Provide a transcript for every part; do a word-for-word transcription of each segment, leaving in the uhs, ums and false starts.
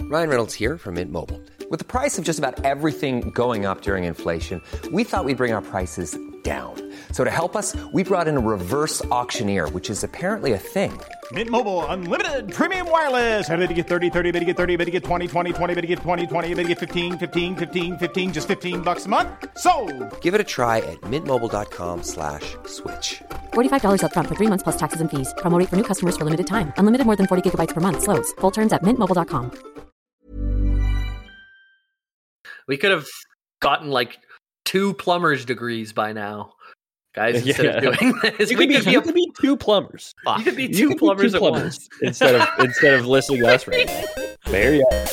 Ryan Reynolds here from Mint Mobile. With the price of just about everything going up during inflation, we thought we'd bring our prices down. So to help us, we brought in a reverse auctioneer, which is apparently a thing. Mint Mobile Unlimited Premium Wireless. How to get thirty, thirty, how to get thirty, how to get twenty, twenty, twenty, how to get twenty, twenty, how to get fifteen, fifteen, fifteen, fifteen, just fifteen bucks a month? Sold! Give it a try at mintmobile.com slash switch. forty-five dollars up front for three months plus taxes and fees. Promo rate for new customers for limited time. Unlimited more than forty gigabytes per month. Slows full terms at mint mobile dot com. We could have gotten like two plumber's degrees by now, guys. Instead Yeah. of doing this, You we could, be, could be, you a, could be two plumbers. you could be two You could be plumbers two at plumbers once. instead of instead of listening to us right now. There you go.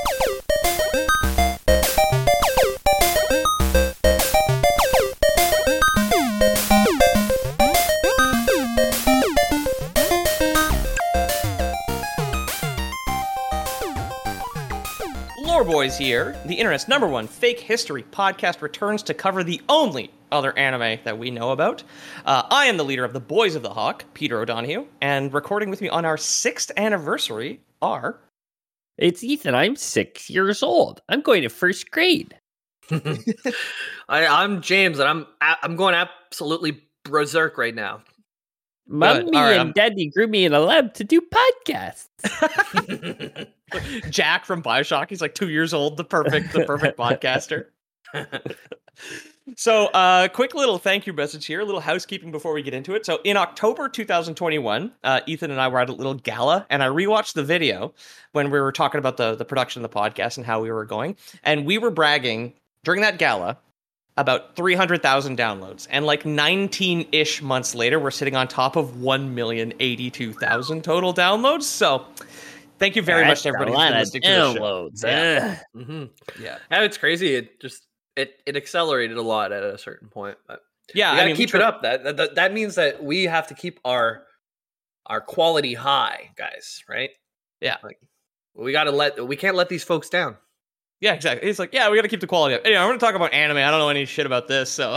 Lore Boys here. The internet's number one fake history podcast returns to cover the only other anime that we know about. Uh, I am the leader of the Boys of the Hawk, Peter O'Donohue, and recording with me on our sixth anniversary are... It's Ethan. I'm six years old. I'm going to first grade. I, I'm James, and I'm I'm going absolutely berserk right now. Mommy All right, and I'm- Daddy grew me in a lab to do podcasts. Jack from Bioshock. He's like two years old, the perfect, the perfect podcaster. So, uh, quick little thank you message here, a little housekeeping before we get into it. So, in October two thousand twenty-one, uh, Ethan and I were at a little gala, and I rewatched the video when we were talking about the, the production of the podcast and how we were going. And we were bragging during that gala about three hundred thousand downloads. And like nineteen-ish months later, we're sitting on top of one million eighty-two thousand total downloads. So, thank you very much to everybody who's been listening to the show. downloads. Yeah. Mm-hmm. Yeah. And it's crazy. It just it it accelerated a lot at a certain point. But Yeah, we gotta I mean, keep we it try- up. That, that that means that we have to keep our our quality high, guys. Right? Yeah. Like we gotta let we can't let these folks down. Yeah, exactly. He's like, yeah, we got to keep the quality up. Anyway, I'm going to talk about anime. I don't know any shit about this, so.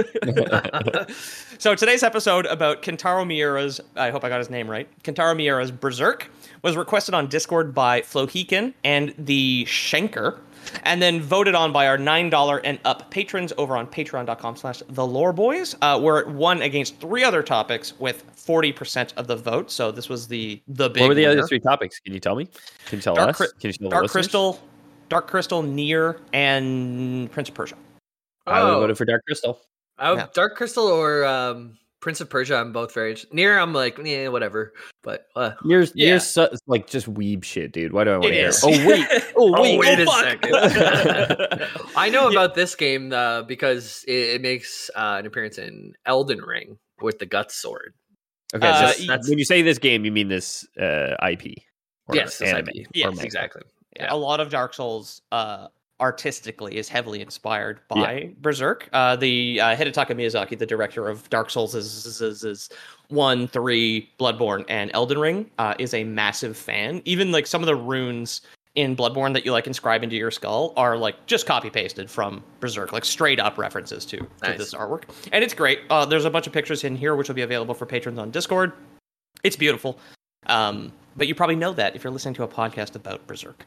So today's episode about Kentaro Miura's, I hope I got his name right, Kentaro Miura's Berserk was requested on Discord by Flohikin and the Schenker, and then voted on by our nine dollars and up patrons over on patreon.com slash the lore boys, uh, where it won against three other topics with forty percent of the vote. So this was the, the big What were the winner. other three topics? Can you tell me? Can you tell Dark us? Cri- Can you tell the Dark listeners? Crystal, Dark Crystal, Nier, and Prince of Persia. I would have Oh. voted for Dark Crystal. I would, Yeah. Dark Crystal or um, Prince of Persia. I'm both very interested. Near, I'm like, yeah, whatever. But uh, Yours, Yeah. yours su- like just weeb shit, dude. Why do I want It to hear? is. Oh wait, oh oh, wait, wait a fuck. second. I know about this game uh, because it, it makes uh, an appearance in Elden Ring with the Guts Sword. Okay, Uh, so y- when you say this game, you mean this uh, I P? Or Yes, this anime. I P. or Yes, manga. Exactly. Yeah, a lot of Dark Souls uh, artistically is heavily inspired by Berserk. Uh, the uh, Hidetaka Miyazaki, the director of Dark Souls, is, is, is, is one, three, Bloodborne, and Elden Ring, uh, is a massive fan. Even like some of the runes in Bloodborne that you like inscribe into your skull are like just copy pasted from Berserk, like straight up references to, to Nice. this artwork, and it's great. Uh, there's a bunch of pictures in here which will be available for patrons on Discord. It's beautiful. Um, but you probably know that if you're listening to a podcast about Berserk.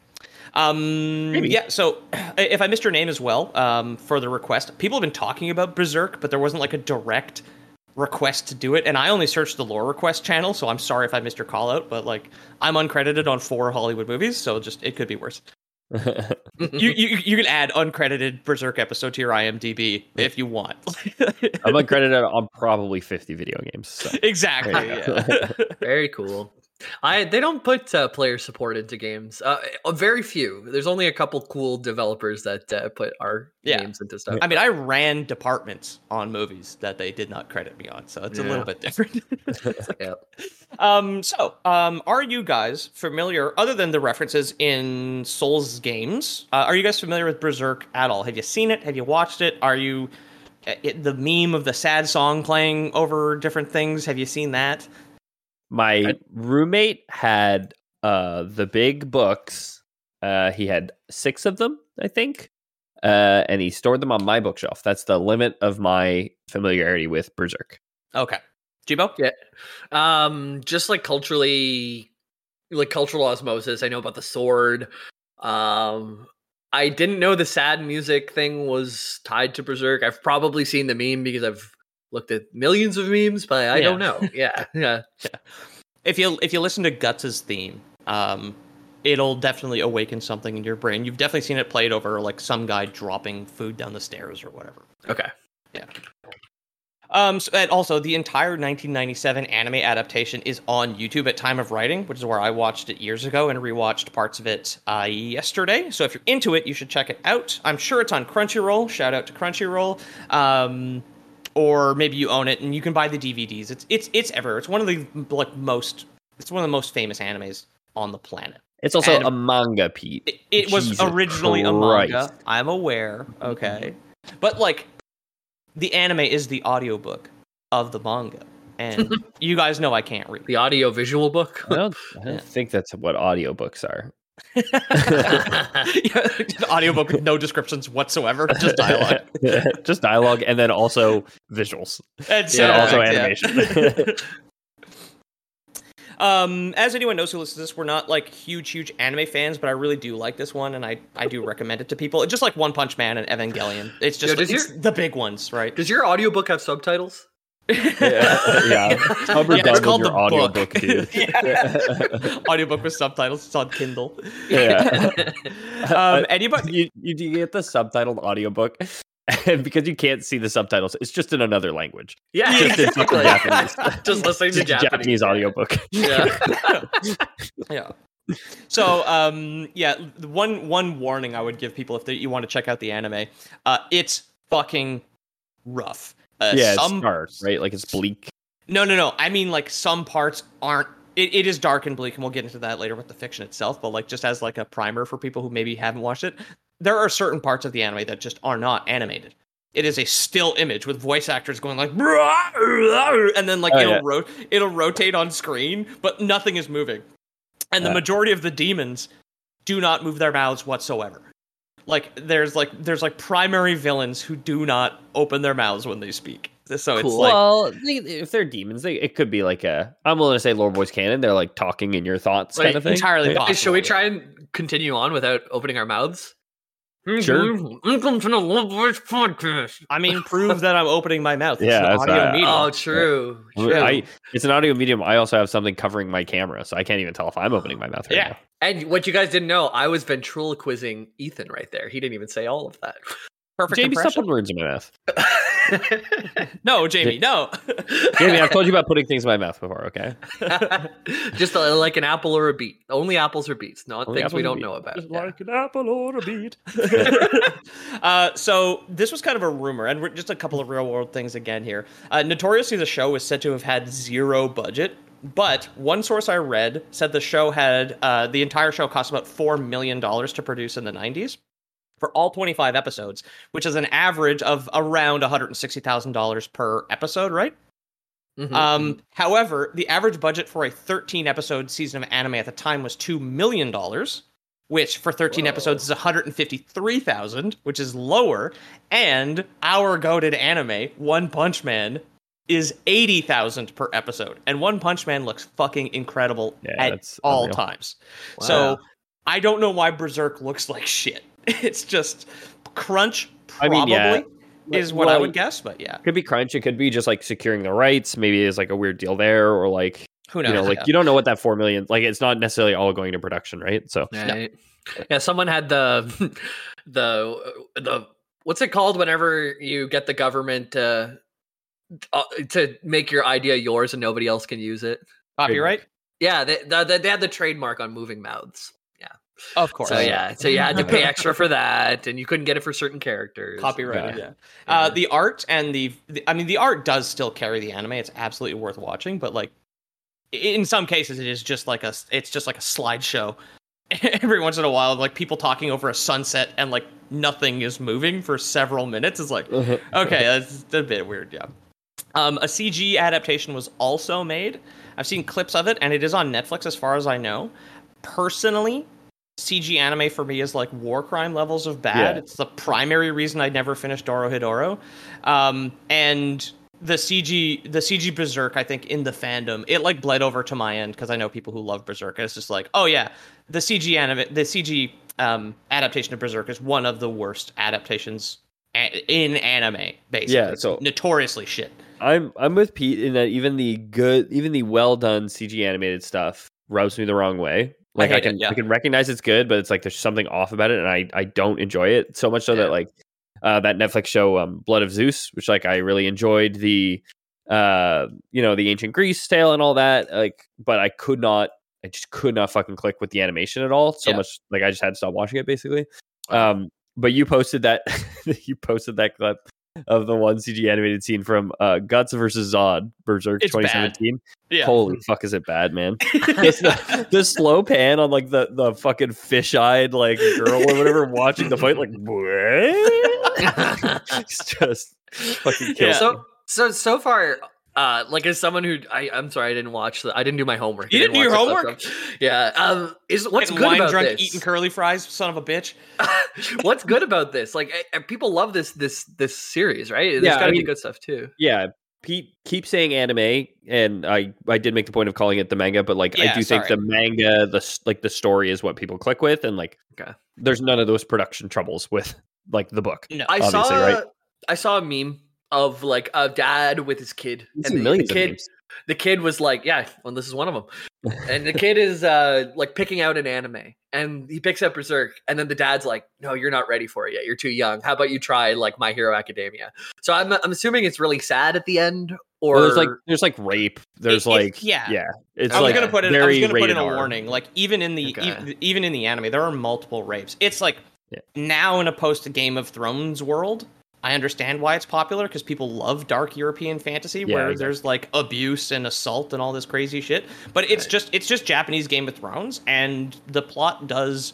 Um, Maybe. Yeah, so if I missed your name as well, um, for the request, people have been talking about Berserk, but there wasn't like a direct request to do it, and I only searched the lore request channel, so I'm sorry if I missed your call out, but like I'm uncredited on four Hollywood movies, so just it could be worse. you, you you can add uncredited Berserk episode to your IMDb if you want. I'm uncredited on probably fifty video games. So. Exactly. There you go. Yeah. Very cool. I they don't put uh, player support into games. Uh, very few. There's only a couple cool developers that uh, put our Yeah. games into stuff. I mean, I ran departments on movies that they did not credit me on, so it's a Yeah. little bit different. yeah. Um, so, um, are you guys familiar, other than the references in Souls games, uh, are you guys familiar with Berserk at all? Have you seen it? Have you watched it? Are you uh, it, the meme of the sad song playing over different things? Have you seen that? My roommate had uh, the big books. Uh, he had six of them, I think, uh, and he stored them on my bookshelf. That's the limit of my familiarity with Berserk. Okay. Jibo? Yeah. Um, just like culturally, like cultural osmosis. I know about the sword. Um, I didn't know the sad music thing was tied to Berserk. I've probably seen the meme because I've looked at millions of memes, but I Yeah. don't know. Yeah, yeah. If you if you listen to Guts' theme, um, it'll definitely awaken something in your brain. You've definitely seen it played over like some guy dropping food down the stairs or whatever. Okay. Yeah. Um, so, and also, the entire nineteen ninety-seven anime adaptation is on YouTube at time of writing, which is where I watched it years ago and rewatched parts of it uh, yesterday. So if you're into it, you should check it out. I'm sure it's on Crunchyroll. Shout out to Crunchyroll. Um, or maybe you own it and you can buy the D V Ds. It's it's it's everywhere. It's one of the like most. It's one of the most famous animes on the planet. It's also And a manga, Pete. It, it was Jesus originally a Christ. manga. I'm aware. Okay, but like. The anime is the audiobook of the manga. And you guys know I can't read. The audio visual book. I don't, I don't think that's what audiobooks are. The audiobook with no descriptions whatsoever, just dialogue. Just dialogue and then also visuals. And And also yeah. animation. Um, as anyone knows who listens to this, we're not like huge, huge anime fans, but I really do like this one, and I, I do recommend it to people. It's just like One Punch Man and Evangelion. It's just Yeah, does it's your- the big ones, right? Does your audiobook have subtitles? yeah. yeah. How Yeah, it's redundant called your the audiobook, book. dude. Yeah. Audiobook with subtitles. It's on Kindle. Yeah. Um, anybody? you, you do get the subtitled audiobook, and because you can't see the subtitles, it's just in another language. Yeah, Just in fucking Japanese. Just listening to Just a Japanese. Japanese audiobook. Yeah. Yeah. So, um, yeah, the one one warning I would give people if they, you want to check out the anime, uh, it's fucking rough. Uh, Yeah, it's some dark, right? Like it's bleak. No, no, no. I mean, like some parts aren't. It, it is dark and bleak, and we'll get into that later with the fiction itself. But like, just as like a primer for people who maybe haven't watched it, there are certain parts of the anime that just are not animated. It is a still image with voice actors going like, and then like Oh, it'll yeah. ro- it'll rotate on screen, but nothing is moving. And the Yeah. majority of the demons do not move their mouths whatsoever. Like there's like there's like primary villains who do not open their mouths when they speak. So it's Cool. like Well, they, if they're demons, they, it could be like a. I'm willing to say Lord Voice Canon. They're like talking in your thoughts, Like, kind of thing. entirely Yeah. possible. Should we yeah. try and continue on without opening our mouths? Sure. Welcome to the Love Voice podcast. I mean, prove that I'm opening my mouth. It's Yeah, an that's audio right. medium. Oh, true. true. I, it's an audio medium. I also have something covering my camera, so I can't even tell if I'm opening my mouth. Right Yeah. now. And what you guys didn't know, I was ventriloquizing Ethan right there. He didn't even say all of that. Perfect Jamie, stop impression. putting words in my mouth. No, Jamie, no. Jamie, I've told you about putting things in my mouth before. Okay. Just uh, like an apple or a beet. Only apples or beets, not Only things we apples or don't beet. know about. Just Yeah. like an apple or a beet. uh, so this was kind of a rumor, and we're just a couple of real world things again here. Uh, notoriously, the show was said to have had zero budget, but one source I read said the show had uh, the entire show cost about four million dollars to produce in the nineties. For all twenty-five episodes, which is an average of around one hundred sixty thousand dollars per episode, right? Mhm. Um, however, the average budget for a thirteen episode season of anime at the time was two million dollars, which for thirteen Whoa. episodes is one hundred fifty-three thousand dollars, which is lower. And our goated anime, One Punch Man, is eighty thousand dollars per episode. And One Punch Man looks fucking incredible Yeah, at that's all unreal. times. Wow. So I don't know why Berserk looks like shit. It's just crunch, I probably, mean, yeah. is what I Well, would guess. But yeah, Could be crunch. It could be just like securing the rights. Maybe it's like a weird deal there, or like who knows? you know, like Yeah. you don't know what that four million. Like it's not necessarily all going to production, right? So Right. Yeah, someone had the the the what's it called whenever you get the government uh, uh, to make your idea yours and nobody else can use it. Copyright? Yeah, they they, they had the trademark on moving mouths. Of course. So yeah, so you had to pay extra for that, and you couldn't get it for certain characters. Copyrighted, Yeah. yeah. Uh, the art and the, the, I mean, the art does still carry the anime. It's absolutely worth watching, but like, i- in some cases, it is just like a, it's just like a slideshow. Every once in a while, like people talking over a sunset and like nothing is moving for several minutes. It's like, okay, that's a bit weird, yeah. Um, a C G adaptation was also made. I've seen clips of it, and it is on Netflix as far as I know. Personally, C G anime for me is like war crime levels of bad. Yeah. It's the primary reason I never finished Dorohedoro. Um, and the C G, the C G Berserk, I think in the fandom, it like bled over to my end because I know people who love Berserk. And it's just like, oh yeah, the C G anime, the C G um, adaptation of Berserk is one of the worst adaptations a- in anime. Basically, Yeah, It's so- notoriously shit. I'm I'm with Pete in that even the good, even the well done C G animated stuff rubs me the wrong way. Like I, hate can it, yeah. I can recognize it's good, but it's like there's something off about it, and I I don't enjoy it so much so Yeah. that like uh, that Netflix show um, Blood of Zeus, which like I really enjoyed the uh you know the ancient Greece tale and all that, like, but I could not I just could not fucking click with the animation at all so Yeah. much, like I just had to stop watching it basically. Um, but you posted that you posted that clip of the one C G animated scene from uh, Guts versus Zod Berserk It's bad. twenty seventeen. Yeah. Holy fuck, is it bad, man? It's the, the slow pan on like the, the fucking fish-eyed like girl or whatever watching the fight, like what? It's just fucking kills Yeah. me. So so so far, uh, like as someone who I I'm sorry I didn't watch the I didn't do my homework. You I didn't do your watch the homework? stuff. Yeah. Um. Is what's Getting good wine about drunk, this? eating curly fries, son of a bitch. What's good about this? Like eh, people love this this this series, right? There's Yeah, gotta I be mean- good stuff too. Yeah, Pete keeps saying anime, and I I did make the point of calling it the manga, but like I Yeah, do think sorry. the manga, the s- like the story is what people click with, and like Okay. there's none of those production troubles with like the book. No. I Obviously, saw right? I saw a meme of like a dad with his kid, I've and seen the, the millions of kid memes. the kid was like, yeah, well, this is one of them. And the kid is uh like picking out an anime, and he picks up Berserk, and then the dad's like, no, you're not ready for it yet. You're too young. How about you try like My Hero Academia? So I'm I'm assuming it's really sad at the end, or Well, there's like there's like rape. There's It- it- like yeah. yeah. It's I was like gonna put in. I was very gonna put in rated a R. warning. Like even in the Okay. e- even in the anime, there are multiple rapes. It's like Yeah. now in a post Game of Thrones world, I understand why it's popular because people love dark European fantasy Yeah, where exactly. there's like abuse and assault and all this crazy shit. But it's Right. just it's just Japanese Game of Thrones, and the plot does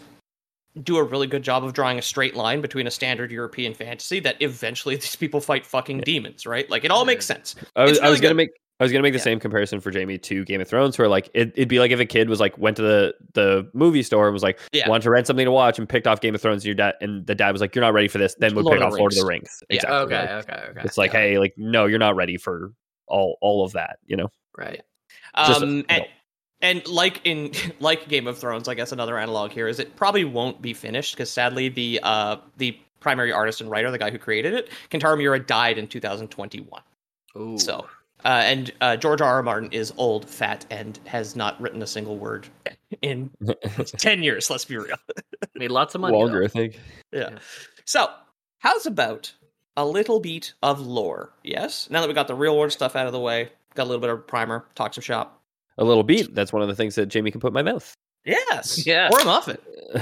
do a really good job of drawing a straight line between a standard European fantasy that eventually these people fight fucking demons, right? Like it all makes sense. I was, It's I was really gonna good. make I was gonna make the Yeah. same comparison for Jamie to Game of Thrones, where like it, it'd be like if a kid was like went to the, the movie store and was like Yeah. wanted to rent something to watch and picked off Game of Thrones, and your dad and the dad was like, "You're not ready for this," then would Lord pick of off the Lord of the Rings. Rings. Yeah. Exactly. okay, right? okay, okay. It's like, Yeah, hey, like no, you're not ready for all all of that. You know, right. Just a- Um, no. and, and like in like Game of Thrones, I guess another analog here is it probably won't be finished because sadly the uh the primary artist and writer, the guy who created it, Kentaro Miura, died in two thousand twenty-one. Ooh. So, uh, and uh, George R. R. Martin is old, fat, and has not written a single word in ten years. Let's be real. made lots of money. longer, though. I think. Yeah. Yeah. So, how's about a little bit of lore? Yes. Now that we got the real world stuff out of the way, got a little bit of primer, talk some shop. A little beat. That's one of the things that Jamie can put in my mouth. Yes. Yeah. Or a muffin.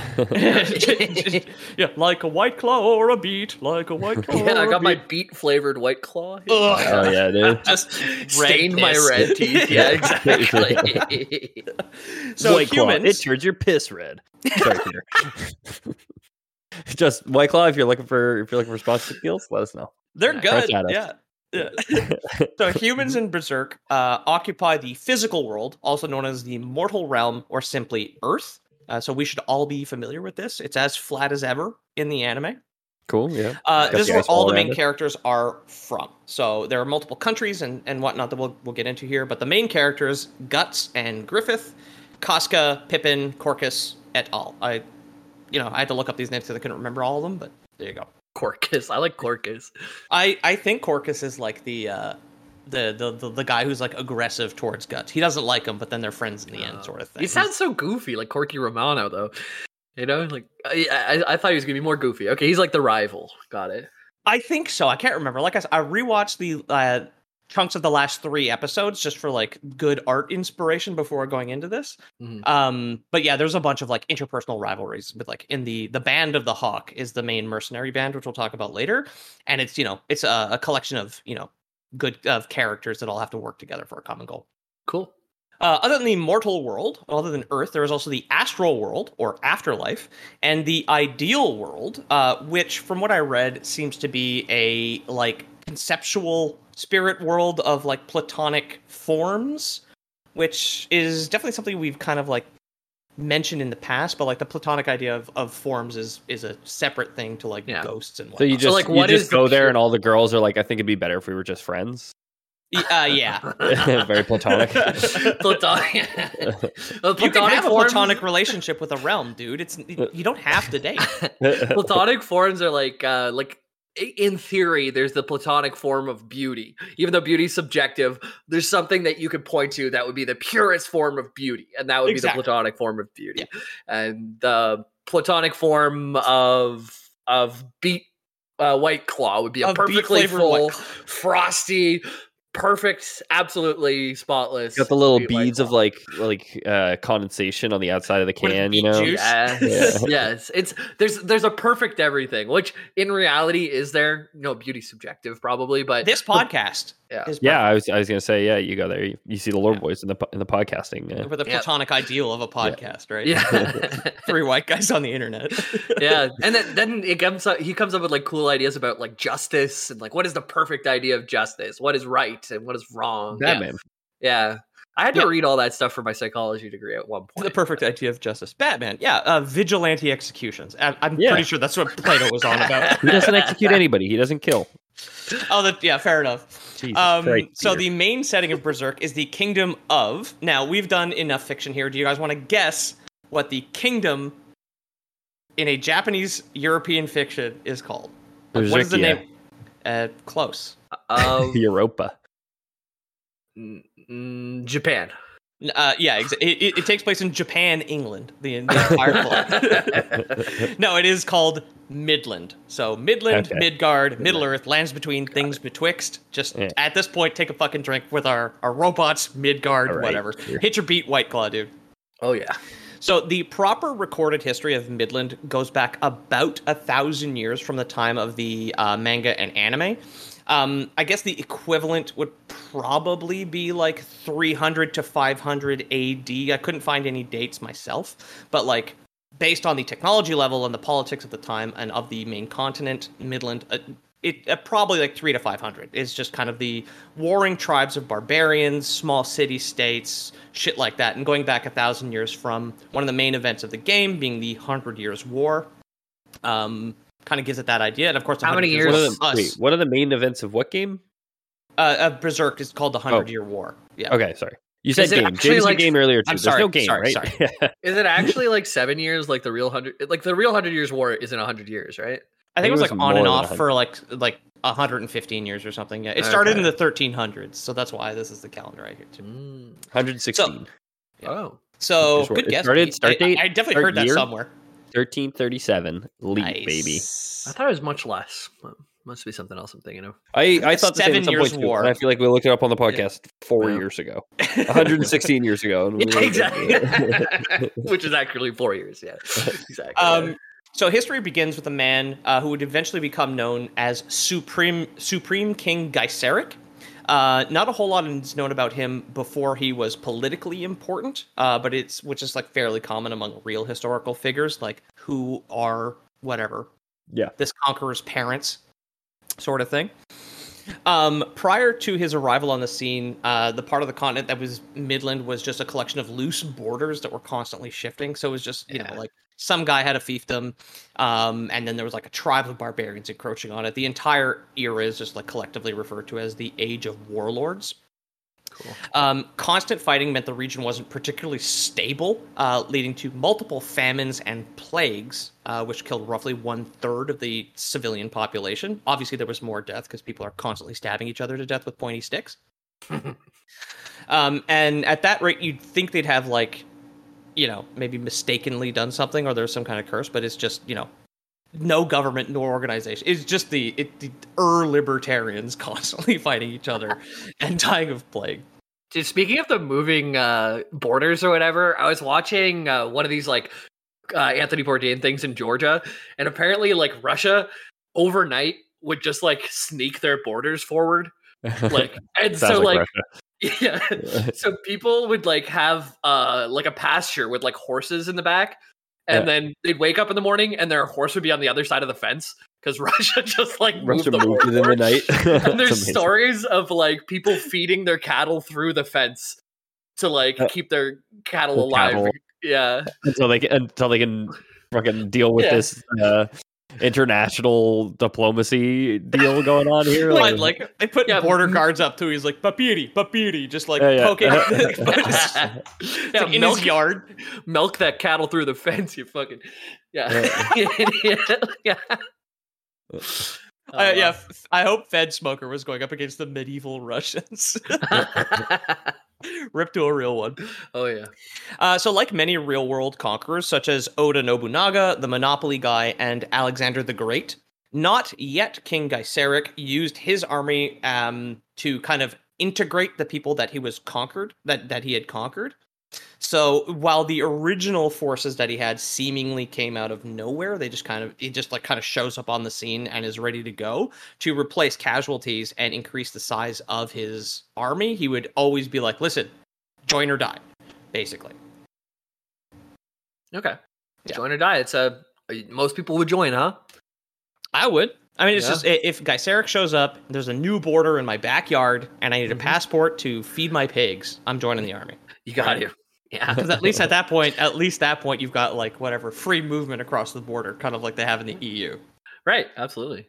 Yeah, like a white claw or a beet, like a white claw. Yeah, I or a got my beet. beet flavored White Claw. here. Ugh. Oh yeah, dude. Just Stained my piss. red teeth. Yeah, exactly. So White Claw, humans, it turns your piss red. Sorry, Peter. Just White Claw. If you're looking for if you're looking for sponsorship deals, let us know. they're Yeah. good. Press at us. Yeah. Yeah. So humans in Berserk uh, occupy the physical world, also known as the mortal realm or simply Earth. Uh, so we should all be familiar with this. It's as flat as ever in the anime. Cool. Yeah. Uh, Got this is the where ice all wall the around main it. characters are from. So there are multiple countries and, and whatnot that we'll, we'll get into here. But the main characters, Guts and Griffith, Casca, Pippin, Corcus, et al. I, you know, I had to look up these names because I couldn't remember all of them, but there you go. Corcus. I like Corcus. I, I think Corcus is like the, uh, the, the, the, the guy who's like aggressive towards Guts. He doesn't like him, but then they're friends in the end, sort of thing. He sounds so goofy, like Corky Romano, though. You know, like I, I, I thought he was gonna be more goofy. Okay, he's like the rival. Got it. I think so. I can't remember. Like I said, I rewatched the uh, chunks of the last three episodes just for like good art inspiration before going into this. Mhm. Um, but yeah, there's a bunch of like interpersonal rivalries. But like in the the band of the Hawk is the main mercenary band, which we'll talk about later, and it's you know it's a, a collection of you know good of characters that all have to work together for a common goal. Cool. Uh, other than the mortal world, other than Earth, there is also the astral world, or afterlife, and the ideal world, uh, which, from what I read, seems to be a, like, conceptual spirit world of, like, platonic forms, which is definitely something we've kind of, like, mentioned in the past, but, like, the platonic idea of, of forms is is a separate thing to, like, Yeah. ghosts and whatnot. So you just like, you what just is the go there, pure- and all the girls are like, "I think it'd be better if we were just friends." Uh, yeah. Very platonic. platonic. Well, You can have a forms- platonic relationship with a realm, dude. It's you don't have to date. platonic forms are like uh like in theory there's the platonic form of beauty. Even though beauty is subjective, there's something that you could point to that would be the purest form of beauty, and that would Exactly. be the platonic form of beauty. Yeah. And the platonic form of of beet uh, White Claw would be a Of beet perfectly flavored White full, Claw. frosty, perfect, absolutely spotless. Got the little beet White beads of Claw. like like uh, condensation on the outside of the With can, you beet know. juice. Yes, Yeah. yes. It's there's there's a perfect everything, which in reality is there. No, beauty subjective probably, but This podcast Yeah. is Yeah, I was I was gonna say, yeah, you go there. You, you see the Lord Boys in the po- in the podcasting. perfect Uh, for the Yep. platonic ideal of a podcast, right? yeah, Three white guys on the internet. yeah. And then then it comes up, he comes up with like cool ideas about like justice and like what is the perfect idea of justice, what is right and what is wrong. Batman. Yeah, I had to Yeah. read all that stuff for my psychology degree at one point. The perfect idea of justice. Batman. Yeah, uh, vigilante executions. I- I'm Yeah. pretty sure that's what Plato was on about. He doesn't execute anybody. He doesn't kill. Oh, that, yeah, fair enough. Jesus Um, Christ, so Peter. the main setting of Berserk is the kingdom of. Now, we've done enough fiction here. Do you guys want to guess what the kingdom in a Japanese European fiction is called? Like, what is the Berserkia. name? Uh, close. Um, Europa. mm, mm, Japan. Uh, yeah, exa- it, it, it takes place in Japan, England, the, the entire plot. No, it is called Midland. So Midland, Okay. Midgard, Middle Earth, lands between things betwixt. Just Yeah. at this point, take a fucking drink with our, our robots, Midgard, All right, whatever. sure. Hit your beat, White Claw, dude. Oh yeah. So the proper recorded history of Midland goes back about a thousand years from the time of the uh, manga and anime. Um, I guess the equivalent would probably be like three hundred to five hundred A D. I couldn't find any dates myself, but like based on the technology level and the politics of the time and of the main continent, Midland, uh, it uh, probably like three to five hundred is just kind of the warring tribes of barbarians, small city states, shit like that, and going back a thousand years from one of the main events of the game being the Hundred Years' War. Um, kind of gives it that idea, and of course, How many Hundred What Years are, was the, us. wait, what are the main events of what game? Uh, uh, Berserk is called the Hundred Oh. Year War. Yeah. Okay, sorry. You said Is it game. actually James said like- game earlier too. I'm There's sorry, no game, sorry, right? sorry. Is it actually like seven years, like the real hundred? Like the real Hundred Years' War isn't a hundred years, right? I think it was like on and more than off one for like like one hundred fifteen years or something. Yeah, it started Okay. in the thirteen hundreds, so that's why this is the calendar right here too. Mm. one hundred sixteen. Oh, So Here's where good it guess. started, Pete. start I- date, I, definitely start heard that year. somewhere. thirteen thirty-seven. Leap, Nice. baby. I thought it was much less. Well, must be something else I'm thinking of. I, I thought the same Seven at some Years point too, War. and I feel like we looked it up on the podcast four Yeah. years ago. one hundred sixteen years ago. And we Yeah, were- exactly. Which is actually four years. Yeah, exactly. Um, so history begins with a man uh, who would eventually become known as Supreme Supreme King Gyseric. Uh, not a whole lot is known about him before he was politically important, uh, but it's which is like fairly common among real historical figures, like who are whatever Yeah. this conqueror's parents, sort of thing. Um, prior to his arrival on the scene, uh, the part of the continent that was Midland was just a collection of loose borders that were constantly shifting. So it was just, you Yeah. know, like some guy had a fiefdom, um, and then there was like a tribe of barbarians encroaching on it. The entire era is just like collectively referred to as the Age of Warlords. Cool. Um, constant fighting meant the region wasn't particularly stable, uh, leading to multiple famines and plagues, uh, which killed roughly one third of the civilian population. Obviously, there was more death because people are constantly stabbing each other to death with pointy sticks. um, and at that rate, you'd think they'd have like, you know, maybe mistakenly done something or there's some kind of curse, but it's just, you know, no government, no organization. It's just the it, the er libertarians constantly fighting each other and dying of plague. Dude, speaking of the moving uh, borders or whatever, I was watching uh, one of these like uh, Anthony Bourdain things in Georgia, and apparently like Russia overnight would just like sneak their borders forward, like and Sounds so like like. Yeah. So people would like have uh like a pasture with like horses in the back, and Yeah. then they'd wake up in the morning and their horse would be on the other side of the fence because Russia just like Russia moved, the moved it in the forward. night. And That's there's amazing. stories of like people feeding their cattle through the fence to like Uh, keep their cattle the alive. cattle. Yeah. until they can, until they can fucking deal with Yeah. this uh, international diplomacy deal going on here? Like, Like, like they put Yeah. border guards up too. He's like, "Papiri, papiri," just like Yeah, yeah. poking it's yeah, like in milk, his yard. milk that cattle through the fence. You fucking yeah, yeah. Oh, Uh, yeah, wow. f- I hope Fed Smoker was going up against the medieval Russians. Rip to a real one. Oh yeah. Uh, so, like many real-world conquerors, such as Oda Nobunaga, the Monopoly Guy, and Alexander the Great, not yet King Gyseric used his army um, to kind of integrate the people that he was conquered, that that he had conquered. So, while the original forces that he had seemingly came out of nowhere, they just kind of he just like kind of shows up on the scene and is ready to go to replace casualties and increase the size of his army. He would always be like, "Listen, join or die," basically. Okay. Yeah. Join or die. It's a most people would join, huh? I would. I mean, it's Yeah. just i- if Gyseric shows up, there's a new border in my backyard, and I need a passport to feed my pigs. I'm joining the army. You got you. Yeah. Because at least at that point, at least that point, you've got like whatever free movement across the border, kind of like they have in the E U. Right. Absolutely.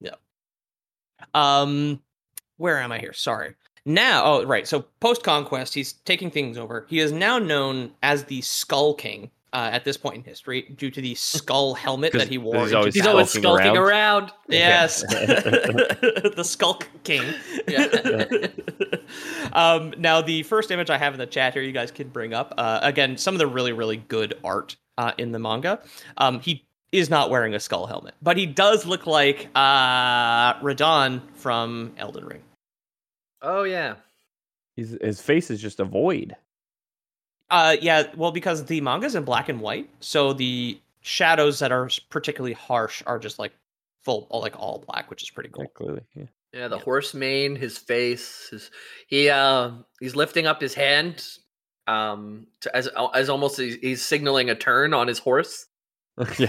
Um, where am I here? Sorry. Now, oh right. So post conquest, he's taking things over. He is now known as the Skull King. Uh, at this point in history, due to the skull helmet that he wore. he's into always He's battle. always Skulking skulking around. around. Yes, the Skulk King. Yeah. um, now, the first image I have in the chat here, you guys can bring up. Uh, again, some of the really, really good art uh, in the manga. Um, he is not wearing a skull helmet, but he does look like uh, Radon from Elden Ring. Oh yeah. He's, his face is just a void. Uh, yeah, well, because the manga's in black and white, so the shadows that are particularly harsh are just like full, like all black, which is pretty cool. Yeah, clearly. Yeah. Yeah, the horse mane, his face, his he uh he's lifting up his hand um to, as as almost he's, he's signaling a turn on his horse. yeah.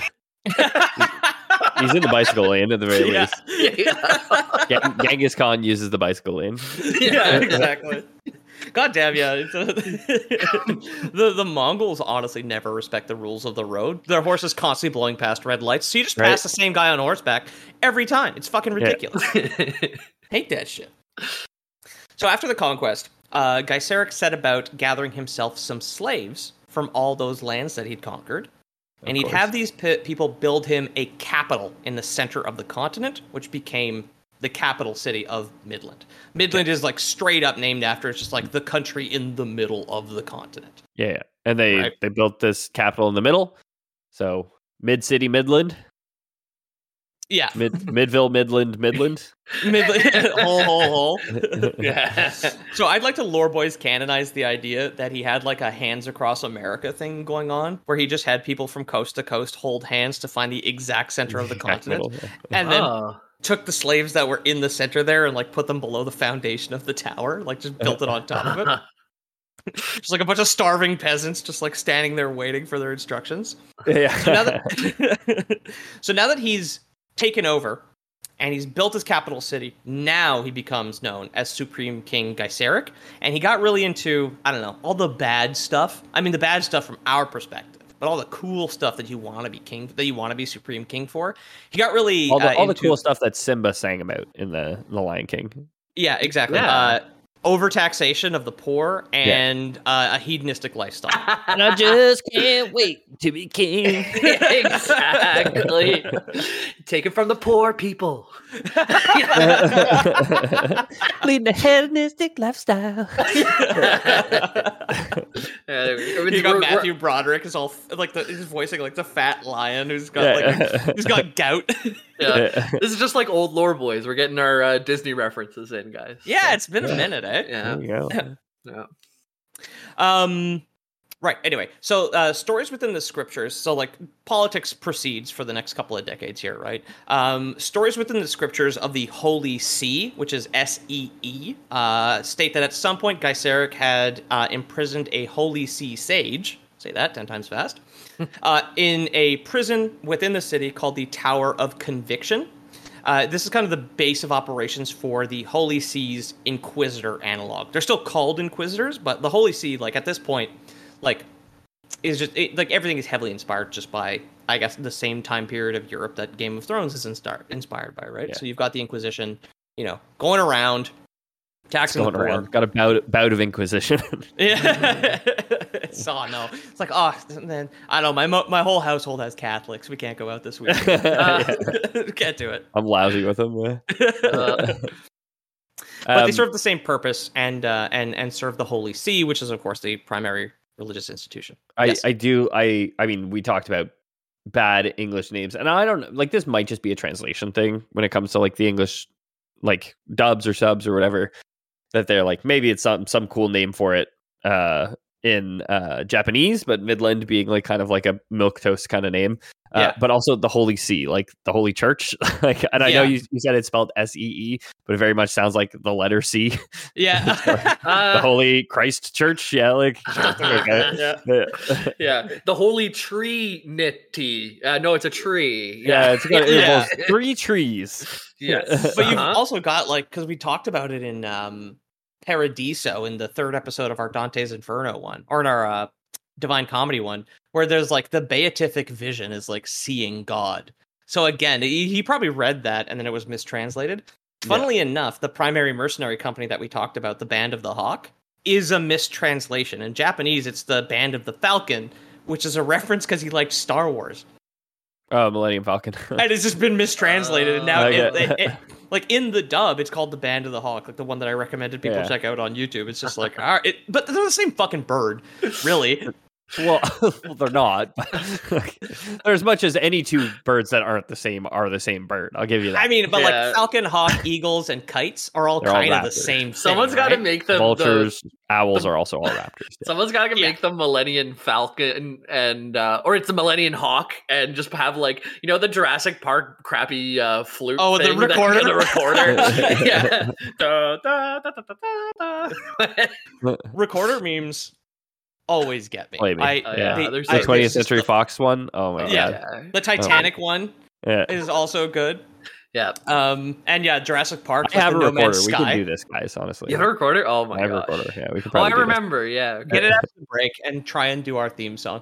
He's in the bicycle lane at the very Yeah. least. Yeah. Gen- Genghis Khan uses the bicycle lane. Yeah, exactly. God damn, yeah. It's a, the the Mongols honestly never respect the rules of the road. Their horses constantly blowing past red lights, so you just Right. pass the same guy on horseback every time. It's fucking ridiculous. Hate that shit. So after the conquest, uh, Gyseric set about gathering himself some slaves from all those lands that he'd conquered. And he'd course. have these p- people build him a capital in the center of the continent, which became the capital city of Midland. Midland is like straight up named after, it's just like the country in the middle of the continent. Yeah, yeah. And they, Right. they built this capital in the middle. So Mid City, Midland, Yeah. Mid Midville, Midland, Midland. Midland, hole, hole, hole. Yeah. So I'd like to lore boys canonize the idea that he had like a hands across America thing going on, where he just had people from coast to coast hold hands to find the exact center of the continent, Middle, yeah. and then Oh. took the slaves that were in the center there and like put them below the foundation of the tower, like just built it on top of it. Just like a bunch of starving peasants just like standing there waiting for their instructions. Yeah. So now that, so now that he's taken over and he's built his capital city, now he becomes known as Supreme King Gyseric. And he got really into, I don't know, all the bad stuff. I mean, the bad stuff from our perspective, but all the cool stuff that you want to be king, that you want to be Supreme King for. He got really all the, uh, all the into- cool stuff that Simba sang about in the, the Lion King. Yeah, exactly. Yeah. Uh, overtaxation of the poor and uh, a hedonistic lifestyle. And I just can't wait to be king. Exactly. Take it from the poor people. Leading a hedonistic lifestyle. Yeah, You got Matthew Broderick is all like the, he's voicing like the fat lion who's got Yeah. like who's got gout. Yeah. This is just like old lore boys. We're getting our uh, Disney references in, guys. Yeah, it's been a minute, eh? Yeah. There you go. Yeah. Um, right. Anyway, so uh, stories within the scriptures. So like politics proceeds for the next couple of decades here, right? Um, stories within the scriptures of the Holy See, which is S E E, uh, state that at some point Gyseric had uh, imprisoned a Holy See sage. Say that ten times fast. uh, in a prison within the city called the Tower of Conviction. Uh, this is kind of the base of operations for the Holy See's Inquisitor analog. They're still called Inquisitors, but the Holy See, like at this point, like is just it, like everything is heavily inspired just by I guess, the same time period of Europe that Game of Thrones is instar- inspired by, right? Yeah. So you've got the Inquisition, you know, going around, taxing Going the poor. around. Got a bout, bout of Inquisition. Yeah. So, no. It's like, oh, then, I don't know, my mo- my whole household has Catholics. We can't go out this weekend. Uh, can't do it. I'm lousy with them. Yeah. Uh, But Um, they serve the same purpose and uh, and and serve the Holy See, which is, of course, the primary religious institution. I, Yes. I do. I I mean, we talked about bad English names, and I don't know. Like, this might just be a translation thing when it comes to like the English, like dubs or subs or whatever. That they're like, maybe it's some some cool name for it uh, in uh, Japanese, but Midland being like kind of like a milquetoast kind of name. Uh, Yeah. But also the Holy See, like the Holy Church. Like, and I know Yeah. you, you said it's spelled S E E, but it very much sounds like the letter C. Yeah. the uh, Holy Christ Church. Yeah, like okay. Yeah. Yeah. yeah, the holy tree nitty. Uh, no, it's a tree. Yeah, it's got it Yeah. involves three trees. yes. But you've Uh-huh. also got, like, because we talked about it in um, Paradiso in the third episode of our Dante's Inferno one, or in our uh, Divine Comedy one, where there's like the beatific vision is like seeing God. So again, he, he probably read that and then it was mistranslated. Funnily enough, the primary mercenary company that we talked about, the Band of the Hawk, is a mistranslation. In Japanese, it's the Band of the Falcon, which is a reference because he liked Star Wars. Oh, Millennium Falcon. And it's just been mistranslated. And now, Uh, it, okay. it, it, like in the dub, it's called the Band of the Hawk, like the one that I recommended people Yeah. check out on YouTube. It's just like, all right, it, but they're the same fucking bird, really. well, well, they're not. But they're as much as any two birds that aren't the same are the same bird. I'll give you that. I mean, but Yeah. like falcon, hawk, eagles, and kites are all They're all kind of the raptors. same. Someone's thing, got to right? make them vultures, The, owls are also all raptors. Yeah. someone's got to Yeah. make the Millennium Falcon and uh, or it's the Millennium Hawk and just have like you know the Jurassic Park crappy uh, flute. Oh, the thing that- recorder? the recorder. yeah. Da, da, da, da, da, da, da. Recorder memes always get me. Play me. I, Oh, yeah. the, there's I- The twentieth there's just Century the- Fox one. Oh my Yeah. god. The Titanic one Yeah. is also good. yeah. Um, and yeah, Jurassic Park. I have a like the No recorder. Man's We Sky. can do this, guys. Honestly, You have a recorder? Oh my I have a gosh. recorder. Yeah, we could Oh, I probably. do this. remember. Yeah. Get it after the break and try and do our theme song.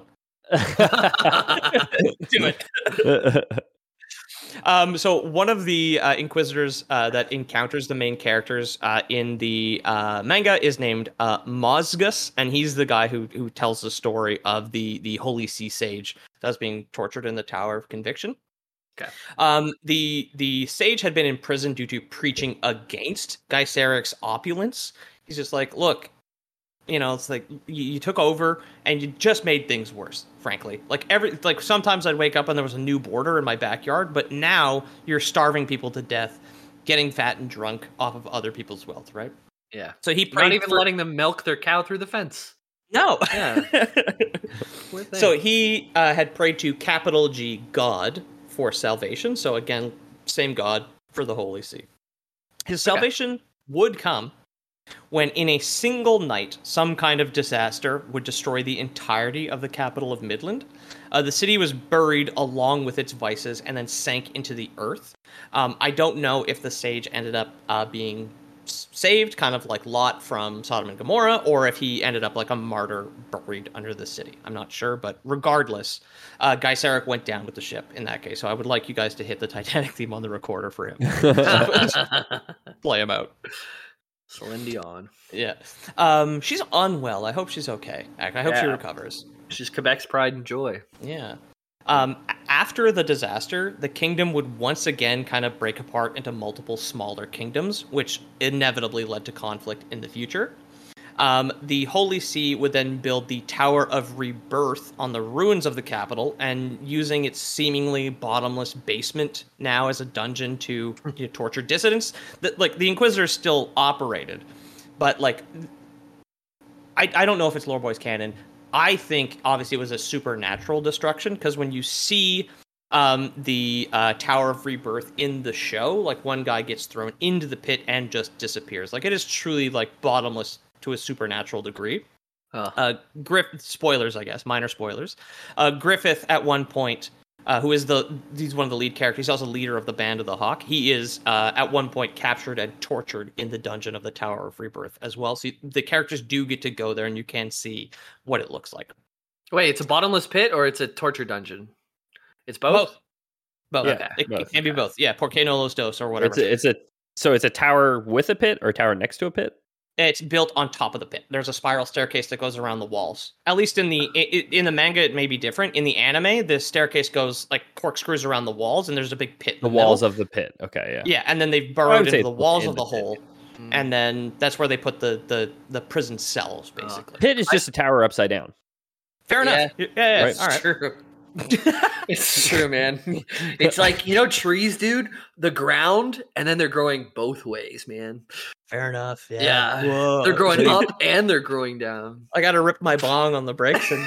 Do it. Um, so one of the uh, Inquisitors uh, that encounters the main characters uh, in the uh, manga is named uh, Mozgus, and he's the guy who who tells the story of the the Holy See Sage that's being tortured in the Tower of Conviction. Okay. Um, the the sage had been in prison due to preaching against Gyseric's opulence. He's just like, look, you know, it's like you, you took over and you just made things worse, frankly. Like every like sometimes I'd wake up and there was a new border in my backyard, but now you're starving people to death, getting fat and drunk off of other people's wealth, right? Yeah. So he Not prayed even for- letting them milk their cow through the fence. No. Yeah. Poor thing. So he uh, had prayed to capital G God for salvation. So again, same God for the Holy See. His Okay. salvation would come when in a single night, some kind of disaster would destroy the entirety of the capital of Midland. Uh, the city was buried along with its vices and then sank into the earth. Um, I don't know if the sage ended up uh, being s- saved, kind of like Lot from Sodom and Gomorrah, or if he ended up like a martyr buried under the city. I'm not sure, but regardless, uh, Gyseric went down with the ship in that case. So I would like you guys to hit the Titanic theme on the recorder for him. Play him out. Celine Dion. Yeah. Um, she's unwell. I hope she's okay. I hope she Yeah. recovers. She's Quebec's pride and joy. Yeah. Um, a- after the disaster, the kingdom would once again kind of break apart into multiple smaller kingdoms, which inevitably led to conflict in the future. Um, the Holy See would then build the Tower of Rebirth on the ruins of the capital, and using its seemingly bottomless basement now as a dungeon to you know, torture dissidents. That like the Inquisitors still operated, but like I I don't know if it's Lore Boys canon. I think obviously it was a supernatural destruction because when you see um, the uh, Tower of Rebirth in the show, like one guy gets thrown into the pit and just disappears. Like it is truly like bottomless to a supernatural degree. Huh. Uh, Griff, spoilers, I guess, minor spoilers. Uh, Griffith at one point, uh, who is the he's one of the lead characters. He's also leader of the Band of the Hawk. He is uh, at one point captured and tortured in the dungeon of the Tower of Rebirth as well. So the characters do get to go there, and you can see what it looks like. Wait, it's a bottomless pit or it's a torture dungeon? It's both. Both. Both. Yeah, Okay. It, both. it can be both. Yeah, Por qué no los dos or whatever. It's a, it's a so it's a tower with a pit or a tower next to a pit. It's built on top of the pit. There's a spiral staircase that goes around the walls. At least in the i- in the manga, it may be different. In the anime, the staircase goes like corkscrews around the walls, and there's a big pit. In The the walls middle. of the pit. Okay, yeah. Yeah, and then they've I burrowed would say into the it's walls in of the, the pit. hole, and then that's where they put the the the prison cells, basically. Pit is just a tower upside down. Fair enough. Yeah, yeah, yeah. Right. All right. True. It's true, man. It's like, you know, trees, dude, the ground, and then they're growing both ways, man. Fair enough. Yeah. Yeah. Whoa. They're growing up and they're growing down. I got to rip my bong on the brakes. And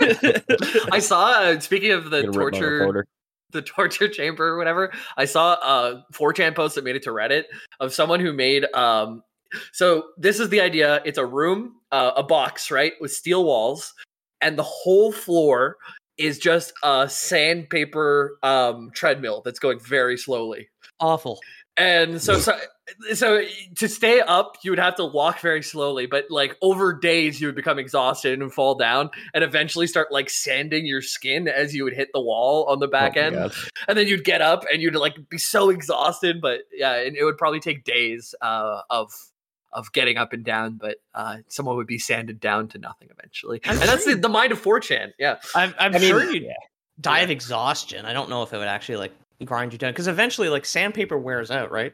I saw, uh, speaking of the Gonna rip my torture, recorder. the torture chamber or whatever, I saw a four chan post that made it to Reddit of someone who made, um, so this is the idea. It's a room, uh, a box, right, with steel walls, and the whole floor is just a sandpaper um, treadmill that's going very slowly. Awful. And so, so, so to stay up, you would have to walk very slowly, but like over days, you would become exhausted and fall down, and eventually start like sanding your skin as you would hit the wall on the back Oh my end, God. and then you'd get up and you'd like be so exhausted. But yeah, and it would probably take days uh, of of getting up and down, but uh, someone would be sanded down to nothing eventually, I'm and that's sure the, the mind of four chan. Yeah, I'm, I'm I mean, sure you'd yeah. die Yeah. of exhaustion. I don't know if it would actually like grind you down because eventually, like sandpaper wears out, right?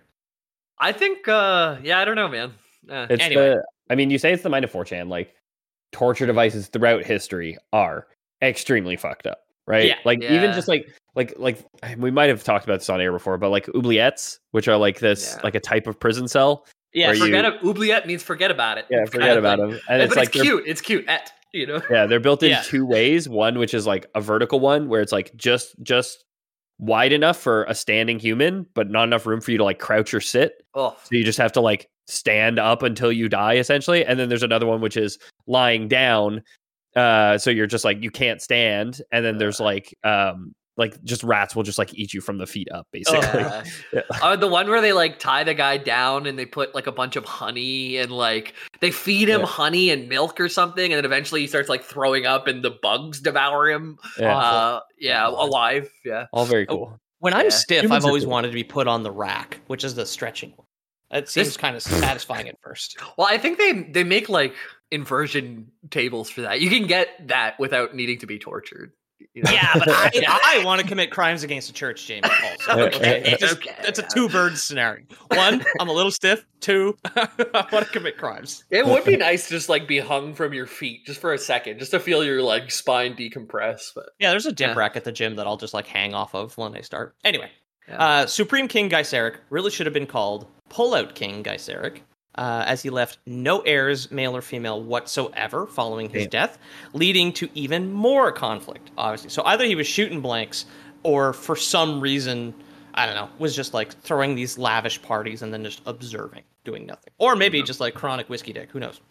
I think. Uh, yeah, I don't know, man. Uh, It's Anyway. the. I mean, you say it's the mind of four chan. Like torture devices throughout history are extremely fucked up, right? Yeah. Like even Yeah. just like like like we might have talked about this on air before, but like oubliettes, which are like this Yeah. like a type of prison cell. Yeah. Where you- forget it. Oubliette means forget about it. Yeah, kind forget of about thing. them. And But it's like it's they're- cute. It's cute. Et, you know. Yeah, they're built in Yeah. two ways. One which is like a vertical one where it's like just just wide enough for a standing human, but not enough room for you to like crouch or sit. Oh, So you just have to like stand up until you die, essentially. And then there's another one which is lying down. Uh, so you're just like you can't stand. And then there's like um like just rats will just like eat you from the feet up, basically. yeah. Uh, the one where they like tie the guy down and they put like a bunch of honey and like they feed him Yeah. honey and milk or something, and then eventually he starts like throwing up and the bugs devour him. Yeah. Uh, yeah, alive. Yeah. All very cool. When I'm Yeah. stiff, Humans I've are always cool. wanted to be put on the rack, which is the stretching one. It seems This- kind of satisfying at first. Well, I think they they make like inversion tables for that. You can get that without needing to be tortured. You know? Yeah, but I, I want to commit crimes against the church, Jamie. Also, Okay, It's, just- okay, it's a yeah. two birds scenario. One, I'm a little stiff. Two, I want to commit crimes. It would be nice to just like be hung from your feet just for a second, just to feel your like spine decompress. But Yeah, there's a dip Yeah. rack at the gym that I'll just like hang off of when I start. Anyway, Yeah. uh, Supreme King Gyseric really should have been called Pullout King Gyseric, uh, as he left no heirs, male or female whatsoever, following his Damn. death, leading to even more conflict. Obviously, so either he was shooting blanks, or for some reason, I don't know, was just like throwing these lavish parties and then just observing, doing nothing, or maybe just like chronic whiskey dick. Who knows?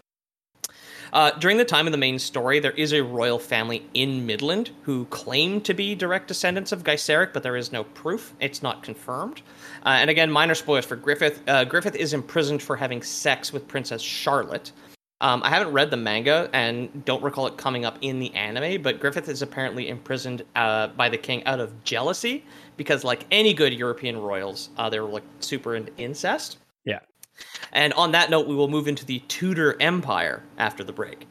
Uh, during the time of the main story, there is a royal family in Midland who claim to be direct descendants of Gyseric, but there is no proof. It's not confirmed. Uh, and again, minor spoilers for Griffith. Uh, Griffith is imprisoned for having sex with Princess Charlotte. Um, I haven't read the manga and don't recall it coming up in the anime, but Griffith is apparently imprisoned uh, by the king out of jealousy because, like any good European royals, uh, they're like super into incest. Yeah. And on that note, we will move into the Tudor Empire after the break.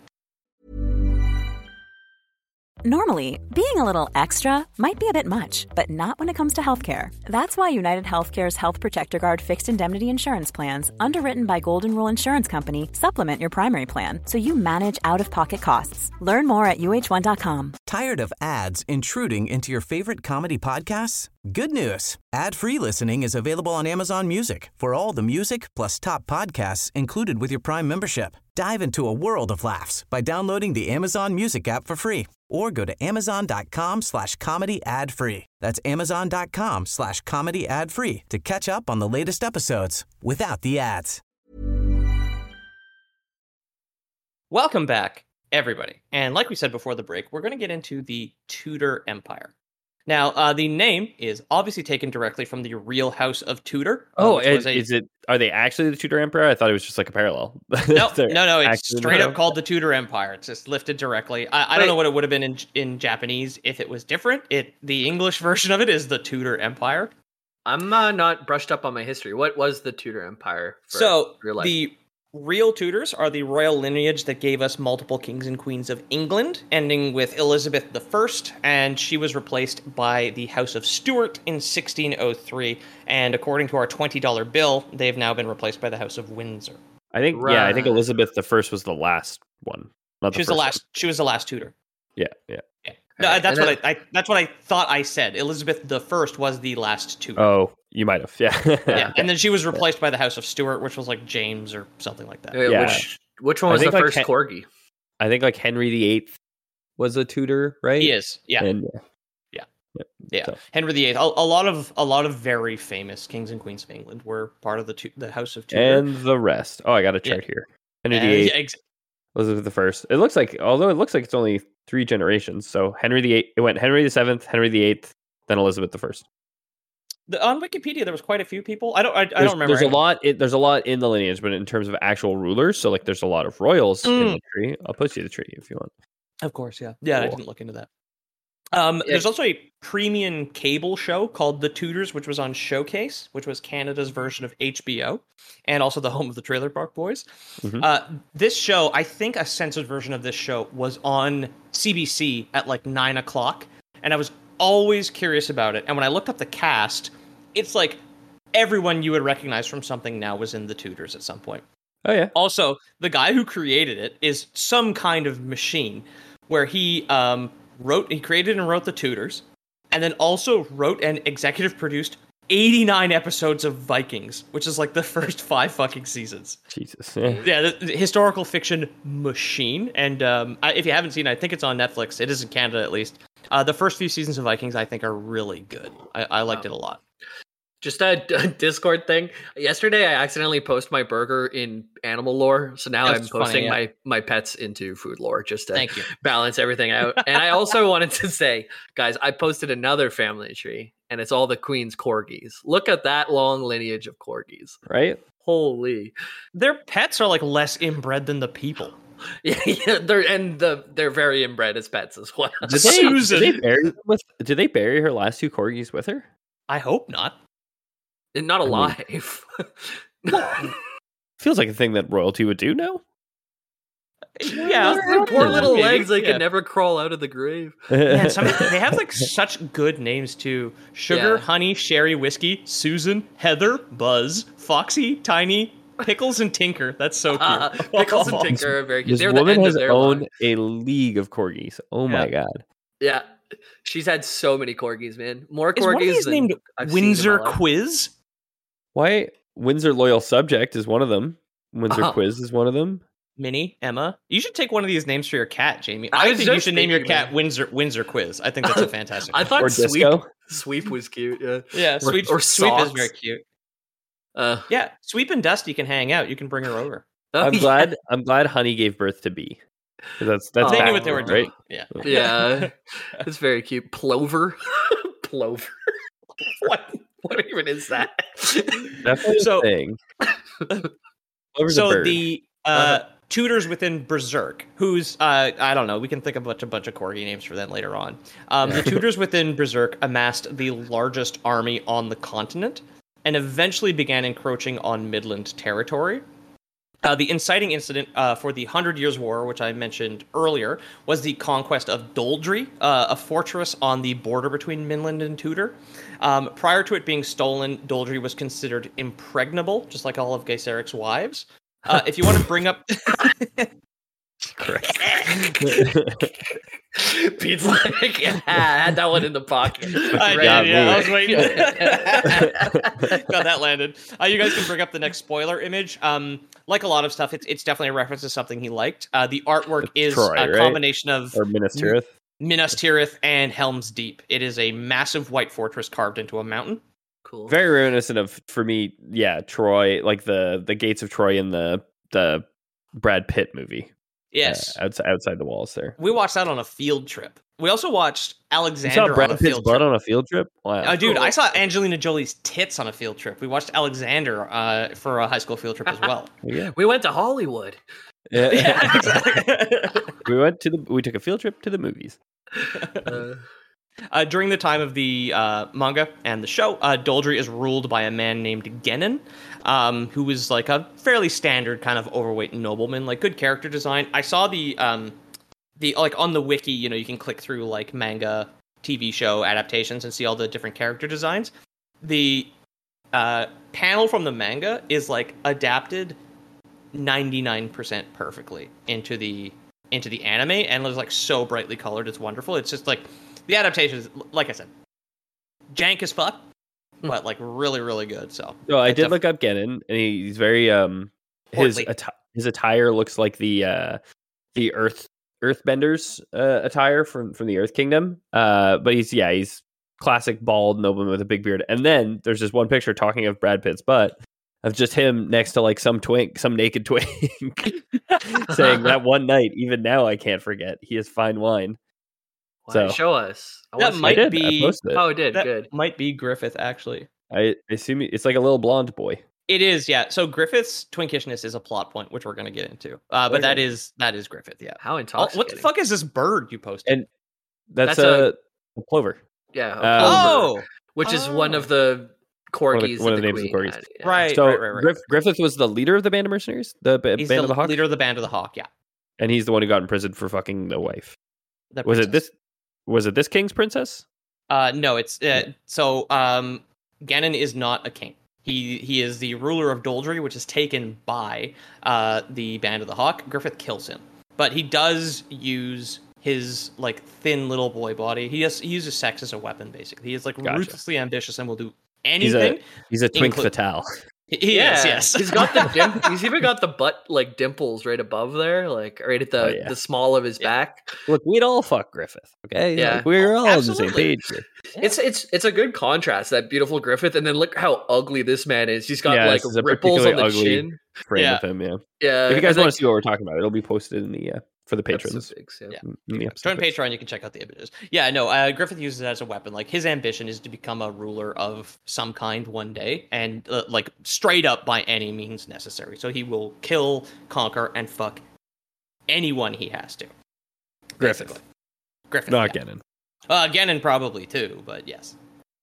Normally, being a little extra might be a bit much, but not when it comes to healthcare. That's why United Healthcare's Health Protector Guard fixed indemnity insurance plans, underwritten by Golden Rule Insurance Company, supplement your primary plan so you manage out-of-pocket costs. Learn more at U H one dot com. Tired of ads intruding into your favorite comedy podcasts? Good news. Ad-free listening is available on Amazon Music for all the music plus top podcasts included with your Prime membership. Dive into a world of laughs by downloading the Amazon Music app for free or go to amazon.com slash comedy ad free. That's amazon.com slash comedy ad free to catch up on the latest episodes without the ads. Welcome back, everybody. And like we said before the break, we're going to get into the Tudor Empire. Now, uh, the name is obviously taken directly from the real House of Tudor. uh, Oh, which and was a- is it? Are they actually the Tudor Emperor? I thought it was just like a parallel. No, They're no, no. It's actually the straight up Tudor- called the Tudor Empire. It's just lifted directly. I, I don't know what it would have been in in Japanese if it was different. It the English version of it is the Tudor Empire. I'm uh, not brushed up on my history. What was the Tudor Empire? For So real life? the real Tudors are the royal lineage that gave us multiple kings and queens of England, ending with Elizabeth the First, and she was replaced by the House of Stuart in sixteen oh three. And according to our twenty dollar bill, they've now been replaced by the House of Windsor. I think. Yeah, I think Right. Elizabeth the First was the last one. Not She the was the first last. She was the last Tudor. One. Yeah, yeah. Yeah. No, Alright, that's and what I, I. That's what I thought I said. Elizabeth the First was the last Tudor. Oh, you might have. Yeah. Yeah, and then she was replaced by the House of Stuart, which was like James or something like that. Wait, yeah. Which which one I was the think, like, first Hen- corgi? I think like Henry the Eighth was a Tudor, right? He is. Yeah. And Yeah. yeah. Yeah, So- Henry the Eighth. A, a lot of a lot of very famous kings and queens of England were part of the tu- the House of Tudor. and the rest. Oh, I got a chart here. Henry Uh, the Eighth, yeah, ex- Elizabeth the First. It looks like, although it looks like it's only three generations. So Henry the Eighth. It went Henry the Seventh, Henry the Eighth, then Elizabeth the First. the, on Wikipedia, there was quite a few people. I don't. I, I There's, don't remember. There's a any- lot. It, there's a lot in the lineage, but in terms of actual rulers, so like there's a lot of royals in Mm. the tree. I'll post you the tree if you want. Of course, yeah, yeah. I Cool. didn't look into that. Um, Yeah. There's also a premium cable show called The Tudors, which was on Showcase, which was Canada's version of H B O, and also the home of the Trailer Park Boys. Mhm. Uh, this show, I think a censored version of this show was on C B C at like nine o'clock, and I was always curious about it. And when I looked up the cast, it's like everyone you would recognize from something now was in The Tudors at some point. Oh yeah. Also, the guy who created it is some kind of machine where he um, wrote, he created and wrote The Tudors, and then also wrote and executive produced eighty-nine episodes of Vikings, which is like the first five fucking seasons. Jesus. Yeah. Yeah, the, the historical fiction machine. And um, I, if you haven't seen it, I think it's on Netflix. It is in Canada at least. Uh, the first few seasons of Vikings, I think, are really good. I, I liked it a lot. Just a, a Discord thing. Yesterday, I accidentally posted my burger in animal lore, so now That's I'm funny, posting yeah. my my pets into food lore just to Thank you. balance everything out. And I also wanted to say, guys, I posted another family tree, and it's all the Queen's corgis. Look at that long lineage of corgis. Right. Holy, Their pets are like less inbred than the people. yeah, yeah. They're and the they're very inbred as pets as well. Did they, Susan. Did they bury them with? Did they bury her last two corgis with her? I hope not. And not I mean- alive. Feels like a thing that royalty would do. No. Yeah, Their poor little maybe, legs, they yeah. can never crawl out of the grave. Man, some, they have like such good names too: Sugar, Yeah. Honey, Sherry, Whiskey, Susan, Heather, Buzz, Foxy, Tiny, Pickles, and Tinker. That's so cute. Uh, Pickles and Tinker are very cute. This They're the woman end has of their owned line. a league of corgis. Oh my god. Yeah, she's had so many corgis, man. More Is corgis one of these than named I've seen in my Windsor life. Quiz? Why Windsor Loyal Subject is one of them. Windsor Uh-huh. Quiz is one of them. Minnie, Emma. You should take one of these names for your cat, Jamie. I I, was think you just should name your thinking cat that. Windsor Windsor Quiz. I think that's a fantastic. I name. thought Or sweep disco. sweep was cute. Yeah, yeah, or- Sweep or Sweep is socks. very cute. uh, Yeah, Sweep and Dusty can hang out. You can bring her over. oh, I'm yeah. glad. I'm glad Honey gave birth to B. 'Cause That's that's Oh, They knew back, what they were right? doing. Yeah. Yeah, it's very cute. Plover, Plover. what? What even is that? Definitely So- a thing. Clover's a So bird. the uh, tutors within Berserk, who's uh, I don't know, we can think of a bunch, a bunch of corgi names for them later on. Um, the tutors within Berserk amassed the largest army on the continent, and eventually began encroaching on Midland territory. Uh, the inciting incident uh, for the Hundred Years' War, which I mentioned earlier, was the conquest of Doldry, uh, a fortress on the border between Midland and Tudor. Um, prior to it being stolen, Doldry was considered impregnable, just like all of Gaiseric's wives. Uh, if you want to bring up... Pete's like, yeah, I had that one in the pocket. I did, got yeah, me. I was waiting. Got that landed. Uh, you guys can bring up the next spoiler image. Um, like a lot of stuff, it's it's definitely a reference to something he liked. Uh, the artwork is Troy, a right? combination of or Minas Tirith. Minas Tirith and Helm's Deep. It is a massive white fortress carved into a mountain. Cool. Very reminiscent of, for me, yeah, Troy, like the the gates of Troy in the the Brad Pitt movie. Yes. uh, outside outside the walls there. We watched that on a field trip. We also watched You Alexander saw on Brad a Pitt's field butt trip. on a field trip? Wow. Uh, dude, I saw Angelina Jolie's tits on a field trip. We watched Alexander uh, for a high school field trip as well. Yeah. We went to Hollywood. Yeah. Yeah, exactly. we went to the we took a field trip to the movies. Uh, Uh, during the time of the uh, manga and the show, uh, Doldry is ruled by a man named Genin, um, who is like a fairly standard kind of overweight nobleman, like good character design. I saw the um, the like on the wiki, you know, you can click through like manga, T V show adaptations and see all the different character designs. The uh, panel from the manga is like adapted ninety-nine percent perfectly into the into the anime, and it's like so brightly colored. It's wonderful. It's just like the adaptation is, like I said, jank as fuck, but like really, really good. So, So I it's did def- look up Genin, and he's very um his Portly. atti- his attire looks like the uh the Earth Earthbenders uh, attire from from the Earth Kingdom. Uh, but he's yeah he's classic bald nobleman with a big beard. And then there's this one picture talking of Brad Pitt's butt of just him next to like some twink, some naked twink, saying that one night, even now I can't forget. He is fine wine. why, So- show us. I That wanna see might I it. did. be- I posted it. Oh, it did. that Good. might be Griffith, actually. I assume it's like a little blonde boy. It is, yeah. So Griffith's twinkishness is a plot point, which we're going to get into. Uh, but Okay. that is that is Griffith, yeah. How Oh, intoxicating. what the fuck is this bird you posted? And that's, That's a- a, a plover. Yeah. a Uh, plover, oh, which is one Oh. of the corgis. one of that the names of the queen corgis. had, yeah. right, So right, right, right. Griff, Griffith was the leader of the band of mercenaries, the ba- He's band the of the Hawk, leader of the Band of the Hawk, yeah. and he's the one who got in prison for fucking the wife. The Was it princess. this? Was it this king's princess? Uh, no, it's uh, so um, Ganon is not a king. He he is the ruler of Doldry, which is taken by uh, the Band of the Hawk. Griffith kills him, but he does use his like thin little boy body. He has, he uses sex as a weapon, basically. He is like Gotcha. ruthlessly ambitious and will do He's anything. a he's a twink Inclu- fatale. He yeah, is, yes. he's got the dim- he's even got the butt like dimples right above there, like right at the Oh, yeah. the small of his Yeah. back. Look, we'd all fuck Griffith. Okay, Yeah. Like, we're all on the same Absolutely. page here. It's it's it's a good contrast, that beautiful Griffith, and then look how ugly this man is. He's got Yeah, like this is a ripples on the particularly ugly chin. Frame Yeah. of him, yeah. Yeah, If you guys and want to then- see what we're talking about, it'll be posted in the uh, for the episode patrons. six, yeah. Yeah. In the episode Join pics. Patreon, you can check out the images. Yeah, no, uh, Griffith uses it as a weapon. Like, his ambition is to become a ruler of some kind one day, and, uh, like, straight up by any means necessary. So he will kill, conquer, and fuck anyone he has to. Griffith. Basically. Griffith, Not yeah. Genin. Uh, Ganon probably, too, but yes.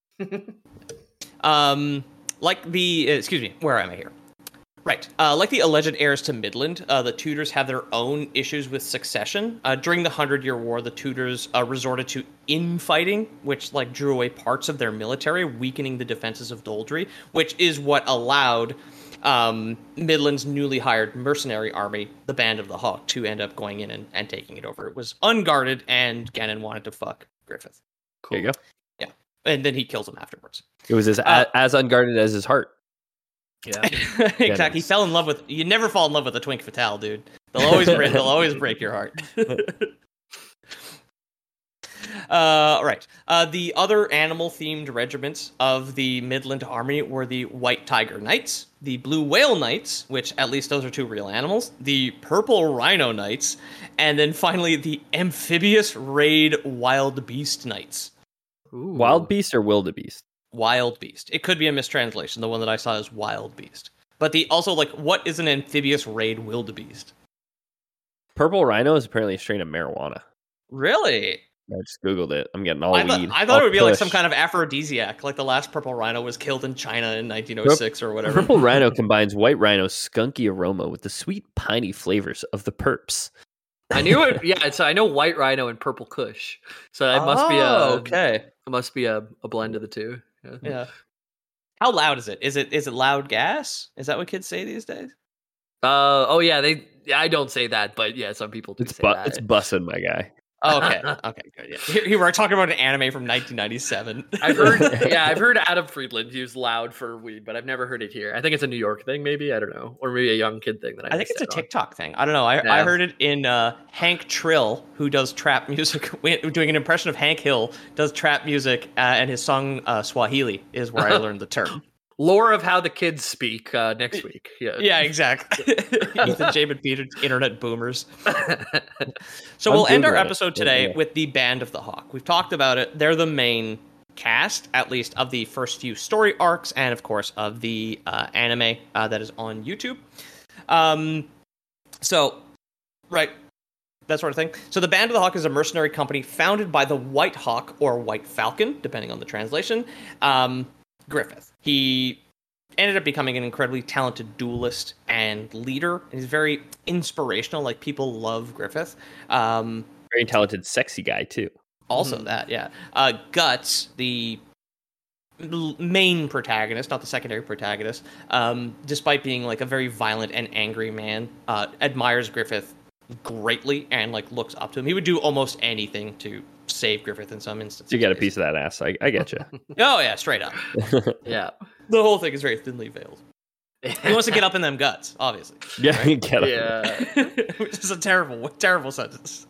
um, like the... Excuse me, where am I here? Right. Uh, like the alleged heirs to Midland, uh, the Tudors have their own issues with succession. Uh, during the Hundred Year War, the Tudors uh, resorted to infighting, which like drew away parts of their military, weakening the defenses of Doldry, which is what allowed um, Midland's newly hired mercenary army, the Band of the Hawk, to end up going in and, and taking it over. It was unguarded, and Ganon wanted to fuck Griffith. There you go. Yeah. And then he kills him afterwards. It was as Uh, as unguarded as his heart. Yeah. Exactly. He fell in love with. You never fall in love with a twink fatale, dude. They'll always break. They'll always break your heart. uh, right. Uh, the other animal-themed regiments of the Midland Army were the White Tiger Knights, the Blue Whale Knights, which at least those are two real animals, the Purple Rhino Knights, and then finally the Amphibious Raid Wild Beast Knights. Ooh. Wild beast or wildebeest? Wild Beast. It could be a mistranslation. The one that I saw is Wild Beast. But the also like, what is an amphibious raid wildebeest? Purple rhino is apparently a strain of marijuana. Really? I just googled it. I'm getting all I thought, weed. I thought all it would be like kush. some kind of aphrodisiac, like the last purple rhino was killed in China in nineteen oh six or whatever. Purple rhino combines white rhino's skunky aroma with the sweet piney flavors of the perps. I knew it. Yeah, so I know White Rhino and Purple Kush. So it must be a Oh, okay. It must be a, a blend of the two. Yeah. Yeah. How loud is it? Is it is it loud gas? Is that what kids say these days? Uh oh yeah, they. I don't say that, but yeah, some people do It's say bu- that. it's bussin', my guy. Oh, okay. Okay, good. Yeah. Here, here we're talking about an anime from nineteen ninety-seven. I've heard. Yeah, I've heard Adam Friedland use loud for weed, but I've never heard it here. I think it's a New York thing, maybe. I don't know, or maybe a young kid thing that I. I think missed it's a out on. TikTok thing. I don't know. I, I Yeah. heard it in uh, Hank Trill, who does trap music, doing an impression of Hank Hill, does trap music, uh, and his song uh, Swahili is where I learned the term. Lore of how the kids speak uh, next week. Yeah, yeah, exactly. Ethan, Jamin, Peter, internet boomers. So we'll end our episode today with the Band of the Hawk. We've talked about it. They're the main cast, at least, of the first few story arcs, and of course of the uh, anime uh, that is on YouTube. Um, so, right, that sort of thing. So the Band of the Hawk is a mercenary company founded by the White Hawk, or White Falcon, depending on the translation, um, Griffith. He ended up becoming an incredibly talented duelist and leader. He's very inspirational. Like, people love Griffith. Um, very talented, sexy guy, too. Also Mm-hmm. that, yeah. Uh, Guts, the l- main protagonist, not the secondary protagonist, um, despite being like a very violent and angry man, uh, admires Griffith greatly and like looks up to him. He would do almost anything to save Griffith in some instances. You get a piece of that ass. I, I get you. Oh yeah, straight up. Yeah. The whole thing is very thinly veiled. He wants to get up in them guts, obviously. Yeah, right? get up. Yeah. Which is a terrible, terrible sentence.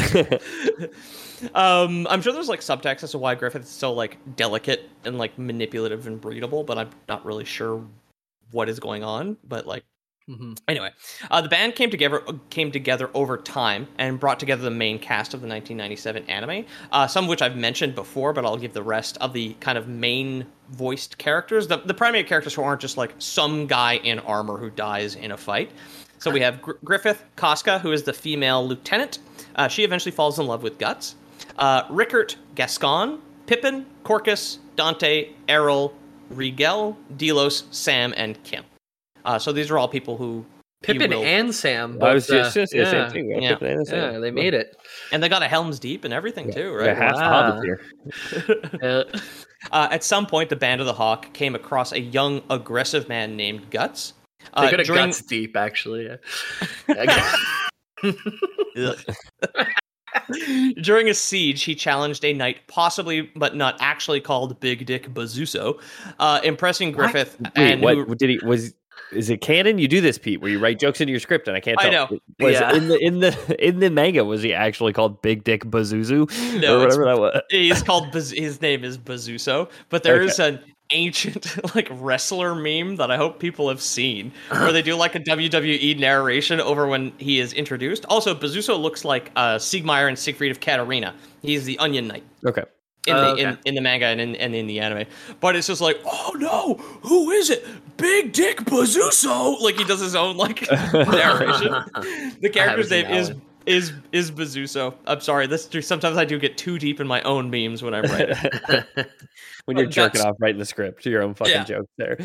um, I'm sure there's like subtext as to why Griffith is so like delicate and like manipulative and breedable, but I'm not really sure what is going on. But like, Mm-hmm. anyway, uh, the band came together came together over time and brought together the main cast of the nineteen ninety-seven anime. Uh, some of which I've mentioned before, but I'll give the rest of the kind of main voiced characters, the the primary characters who aren't just like some guy in armor who dies in a fight. So we have Gr- Griffith, Casca, who is the female lieutenant. Uh, she eventually falls in love with Guts. Uh, Rickert, Gascon, Pippin, Corcus, Dante, Errol, Rigel, Delos, Sam, and Kim. Uh, so these are all people who Pippin will... and Sam. I was both, just, just uh, the yeah. same thing. Right? Yeah. Pippin and Sam. Yeah, they made it. And they got a Helm's Deep and everything too, Yeah, right? half the Wow. hobbits here. Uh, Uh, at some point, the Band of the Hawk came across a young, aggressive man named Guts. they Uh, could have during- guts deep, actually. Yeah. During a siege, he challenged a knight, possibly but not actually called Big Dick Bazuso, uh, impressing Griffith. Wait, and what who- did he was? Is it canon? You do this, Pete, where you write jokes into your script, and I can't I tell. know. Was Yeah. in the in the in the manga, was he actually called Big Dick Bazuzu No, or whatever that was? He's called Baz- his name is Bazuso, but there Okay. is an ancient like wrestler meme that I hope people have seen where they do like a W W E narration over when he is introduced. Also, Bazuso looks like uh, Siegmeyer and Siegfried of Katarina. He's the Onion Knight Okay. in Oh, the okay. in, in the manga and in, and in the anime. But it's just like, oh no, who is it? Big Dick Bazuso! Like he does his own like narration. The character's seen name that is one. is is Bazuso. I'm sorry. This sometimes I do get too deep in my own memes when I'm writing. When you're Uh, jerking Guts- off writing the script, your own fucking Yeah. joke there.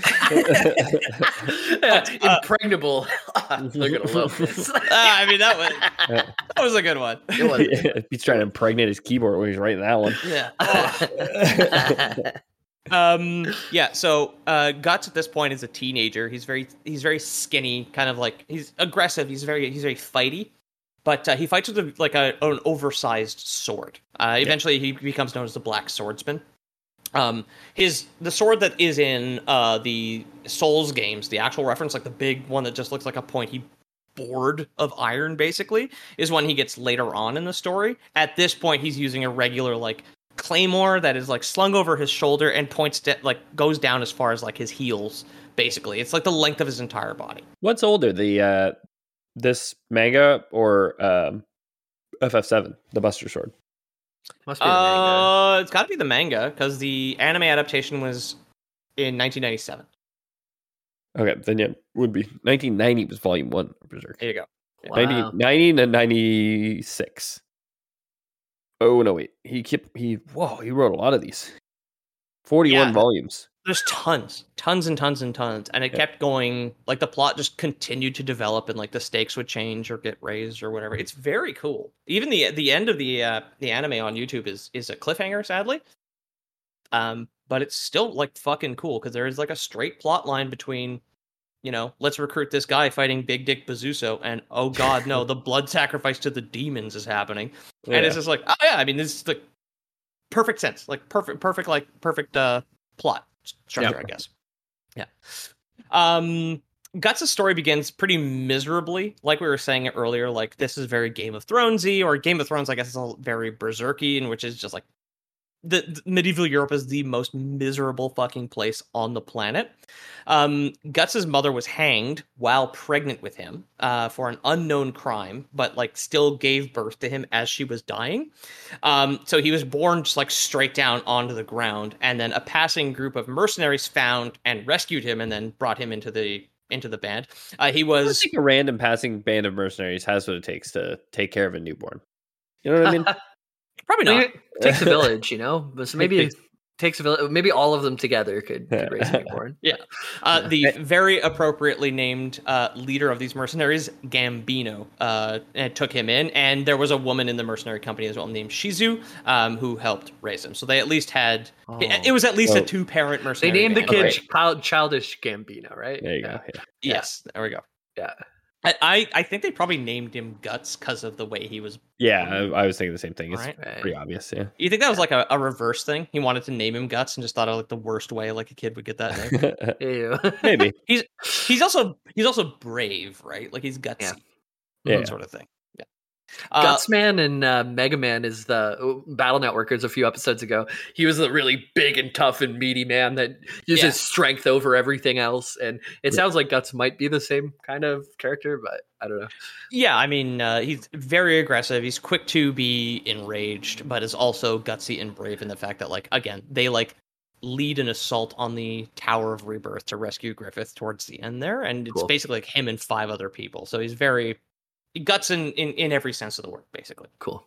Yeah, uh, impregnable. They're gonna love this. Ah, I mean that was that was a good one. It was. Yeah, he's trying to impregnate his keyboard when he's writing that one. Yeah. Um. Yeah. So, uh, Guts at this point is a teenager. He's very he's very skinny, kind of like he's aggressive. He's very he's very fighty, but uh, he fights with a, like a, an oversized sword. Uh, eventually, he becomes known as the Black Swordsman. Um, his the sword that is in uh the Souls games, the actual reference, like the big one that just looks like a pointy board of iron, basically, is when he gets later on in the story. At this point, he's using a regular like claymore that is like slung over his shoulder and points to, like goes down as far as like his heels. Basically, it's like the length of his entire body. What's older, the uh, this manga or um, F F seven, the Buster Sword? Must be the manga. Uh, it's got to be the manga because the anime adaptation was in nineteen ninety-seven. Okay, then yeah, would be nineteen ninety was Volume One of Berserk. There you go. Wow. ninety, ninety to ninety-six. Oh no, wait. He kept he whoa, he wrote a lot of these. forty-one Yeah. volumes. There's tons, tons and tons and tons, and it Yeah. kept going. Like the plot just continued to develop, and like the stakes would change or get raised or whatever. It's very cool. Even the the end of the uh, the anime on YouTube is is a cliffhanger, sadly. Um, but it's still like fucking cool because there is like a straight plot line between, you know, let's recruit this guy fighting Big Dick Bazuso, and oh god, no, the blood sacrifice to the demons is happening, and it's Yeah. just like, oh yeah, I mean, this is like perfect sense, like perfect, perfect, like perfect uh plot structure, Yep. I guess. Yeah. Um, Guts' story begins pretty miserably, like we were saying earlier. Like this is very Game of Thronesy, or Game of Thrones, I guess, is all very berserky, and which is just like the, the medieval Europe is the most miserable fucking place on the planet. Um, Guts' mother was hanged while pregnant with him uh, for an unknown crime, but like still gave birth to him as she was dying. Um, so he was born just like straight down onto the ground, and then a passing group of mercenaries found and rescued him, and then brought him into the into the band. Uh, he was I think a random passing band of mercenaries has what it takes to take care of a newborn. You know what I mean? probably not. It takes a village, you know. But so maybe it takes a village. Maybe all of them together could, could raise a newborn. Yeah. Uh, the very appropriately named uh, leader of these mercenaries, Gambino, uh, and took him in, and there was a woman in the mercenary company as well named Shizu, um, who helped raise him. So they at least had. Oh. It, it was at least oh. a two-parent mercenary. They named band. the kid Right. child, Childish Gambino, right? There you yeah. go. Yeah. Yes, there we go. Yeah. I, I think they probably named him Guts because of the way he was. Yeah, I, I was thinking the same thing. It's Right. pretty obvious. Yeah. You think that was like a, a reverse thing? He wanted to name him Guts and just thought of like the worst way like a kid would get that name. Ew. Maybe he's he's also he's also brave, right? Like he's gutsy, yeah, that sort of thing. Yeah. Uh, Gutsman and uh, Mega Man is the Battle Networkers a few episodes ago. He was a really big and tough and meaty man that uses Yeah. strength over everything else. And it sounds like Guts might be the same kind of character, but I don't know. Yeah, I mean, uh, he's very aggressive. He's quick to be enraged, but is also gutsy and brave in the fact that, like, again, they like lead an assault on the Tower of Rebirth to rescue Griffith towards the end there, and it's Cool. basically like him and five other people. So he's very guts in, in in every sense of the word, basically. Cool.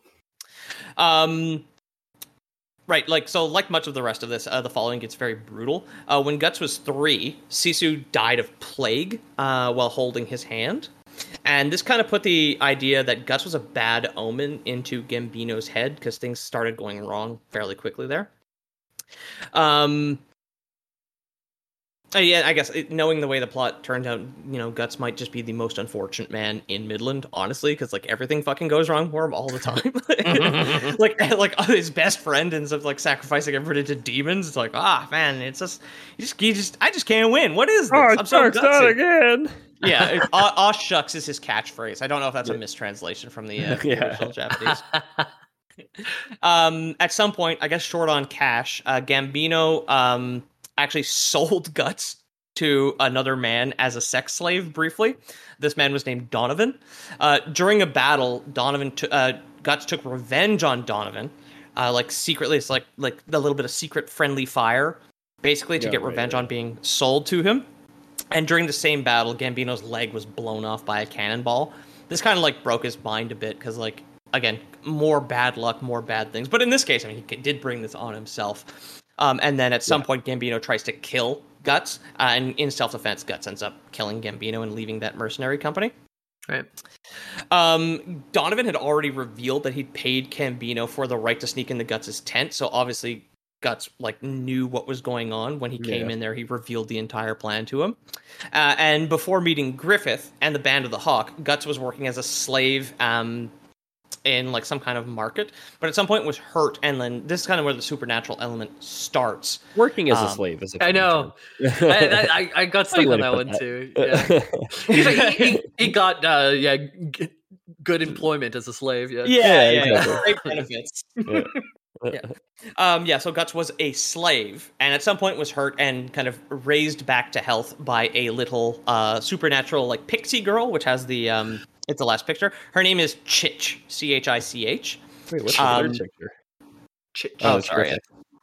Um, right, like so, like much of the rest of this, uh, the following gets very brutal. Uh, when Guts was three, Sisu died of plague uh, while holding his hand, and this kind of put the idea that Guts was a bad omen into Gambino's head because things started going wrong fairly quickly there. Um. Uh, yeah, I guess it, knowing the way the plot turned out, you know, Guts might just be the most unfortunate man in Midland, honestly, because like everything fucking goes wrong for him all the time. like, like his best friend ends up like sacrificing everybody to demons. It's like, ah, man, it's just, you just, you just, I just can't win. What is this? Oh, I'm so shucks, not gutsy. again. Yeah, it, aw, aw shucks is his catchphrase. I don't know if that's a mistranslation from the uh, Yeah. original Japanese. um, at some point, I guess short on cash, uh, Gambino um, actually sold Guts to another man as a sex slave briefly. This man was named Donovan. Uh, during a battle, Donovan t- uh, Guts took revenge on Donovan. Uh, like secretly, it's like like a little bit of secret friendly fire, basically to Yeah, get right, revenge right. on being sold to him. And during the same battle, Gambino's leg was blown off by a cannonball. This kind of like broke his mind a bit because, like, again, more bad luck, more bad things. But in this case, I mean, he did bring this on himself. Um, and then at some Yeah. point, Gambino tries to kill Guts, uh, and in self-defense, Guts ends up killing Gambino and leaving that mercenary company. Right. Um, Donovan had already revealed that he'd paid Gambino for the right to sneak into Guts' tent, so obviously Guts like knew what was going on when he came Yeah. in there. He revealed the entire plan to him. Uh, and before meeting Griffith and the Band of the Hawk, Guts was working as a slave um, in like some kind of market, but at some point was hurt, and then this is kind of where the supernatural element starts. Working as a Um, slave is a I know. I, I, I got stuck you on wanna that put one that? too. Yeah. He's like, he, he, he got uh, yeah g- good employment as a slave. Yeah. Yeah, Yeah, yeah, yeah. exactly. Great benefits. Yeah. Yeah. Um, yeah, so Guts was a slave, and at some point was hurt and kind of raised back to health by a little uh, supernatural, like, pixie girl, which has the, um, it's the last picture. Her name is Chich, C H I C H. Wait, what's the Um, third picture? Ch- Oh, it's sorry. Griffith.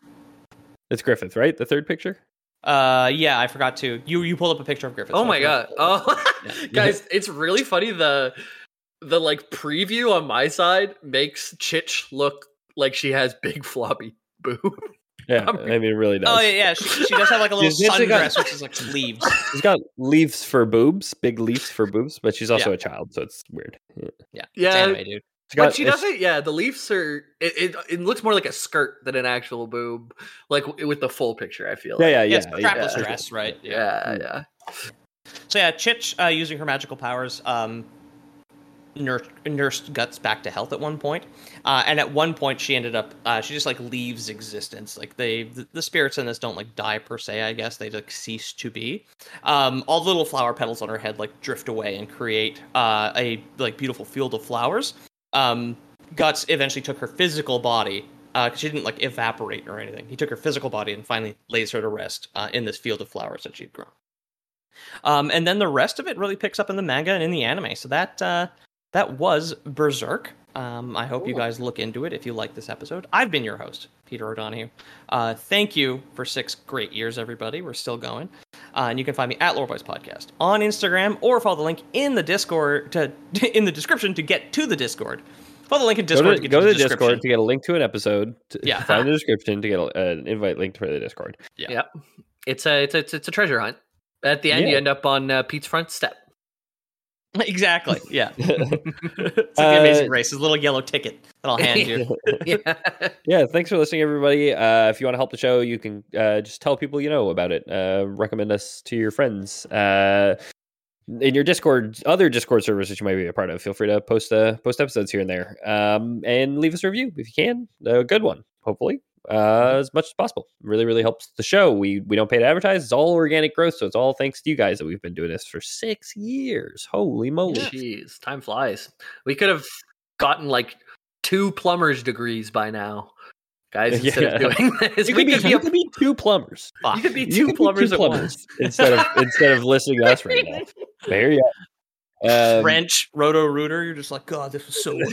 It's Griffith, right? The third picture? Uh, yeah, I forgot to. You you pulled up a picture of Griffith. Oh so I my forgot god! to pull it up. Oh, guys, it's really funny. The the like preview on my side makes Chich look like she has big floppy boob. Yeah, I'm- I mean, it really does. Oh, yeah, yeah. She, she does have, like, a little She's basically got- sundress, which is, like, sleeves. She's got leaves for boobs, big leaves for boobs, but she's also Yeah. a child, so it's weird. Yeah. Yeah, Yeah. It's anime, dude. She's But got- she it's- doesn't. Yeah, the leaves are. It, it it looks more like a skirt than an actual boob, like w- with the full picture. I feel. Yeah, like. yeah, Yeah, yeah. it's a strapless yeah. dress, right? Yeah, yeah. So yeah, Chich, uh, using her magical powers, um, nursed, nursed Guts back to health at one point. Uh, and at one point, she ended up, uh, she just like leaves existence. Like they, the, the spirits in this don't like die per se. I guess they like cease to be. Um, all the little flower petals on her head like drift away and create uh, a like beautiful field of flowers. Um, Guts eventually took her physical body because uh, she didn't like evaporate or anything. He took her physical body and finally lays her to rest uh, in this field of flowers that she'd grown. Um, and then the rest of it really picks up in the manga and in the anime. So that uh, that was Berserk. Um, I hope Ooh. you guys look into it if you like this episode. I've been your host, Peter O'Donohue. Uh, thank you for six great years, everybody. We're still going. Uh, and you can find me at Lore Boys Podcast on Instagram, or follow the link in the Discord to in the description to get to the Discord. Follow the link in Discord go to, to get go to the, the Discord to get a link to an episode. To yeah. Find the description to get a, an invite link to the Discord. Yeah. Yep. It's a it's a it's a treasure hunt. At the end, yeah. you end up on uh, Pete's front step. Exactly. Yeah. It's like the Amazing Race, his little yellow ticket that I'll hand you. yeah. yeah. Thanks for listening, everybody. Uh, if you want to help the show, you can uh, just tell people you know about it. Uh, recommend us to your friends. Uh, in your Discord, other Discord servers that you might be a part of, feel free to post uh, post episodes here and there. Um, and leave us a review if you can. A good one, hopefully. Uh, as much as possible. Really, really helps the show. We we don't pay to advertise. It's all organic growth, so it's all thanks to you guys that we've been doing this for six years. Holy moly! Jeez, time flies. We could have gotten like two plumbers degrees by now, guys. Instead yeah. of doing this, you we could be, could be, you a, could be two plumbers. You could be two you could plumbers be two at plumbers once instead of instead of listening to us right now. There you go. Um, French roto rooter. You're just like, God, this was so.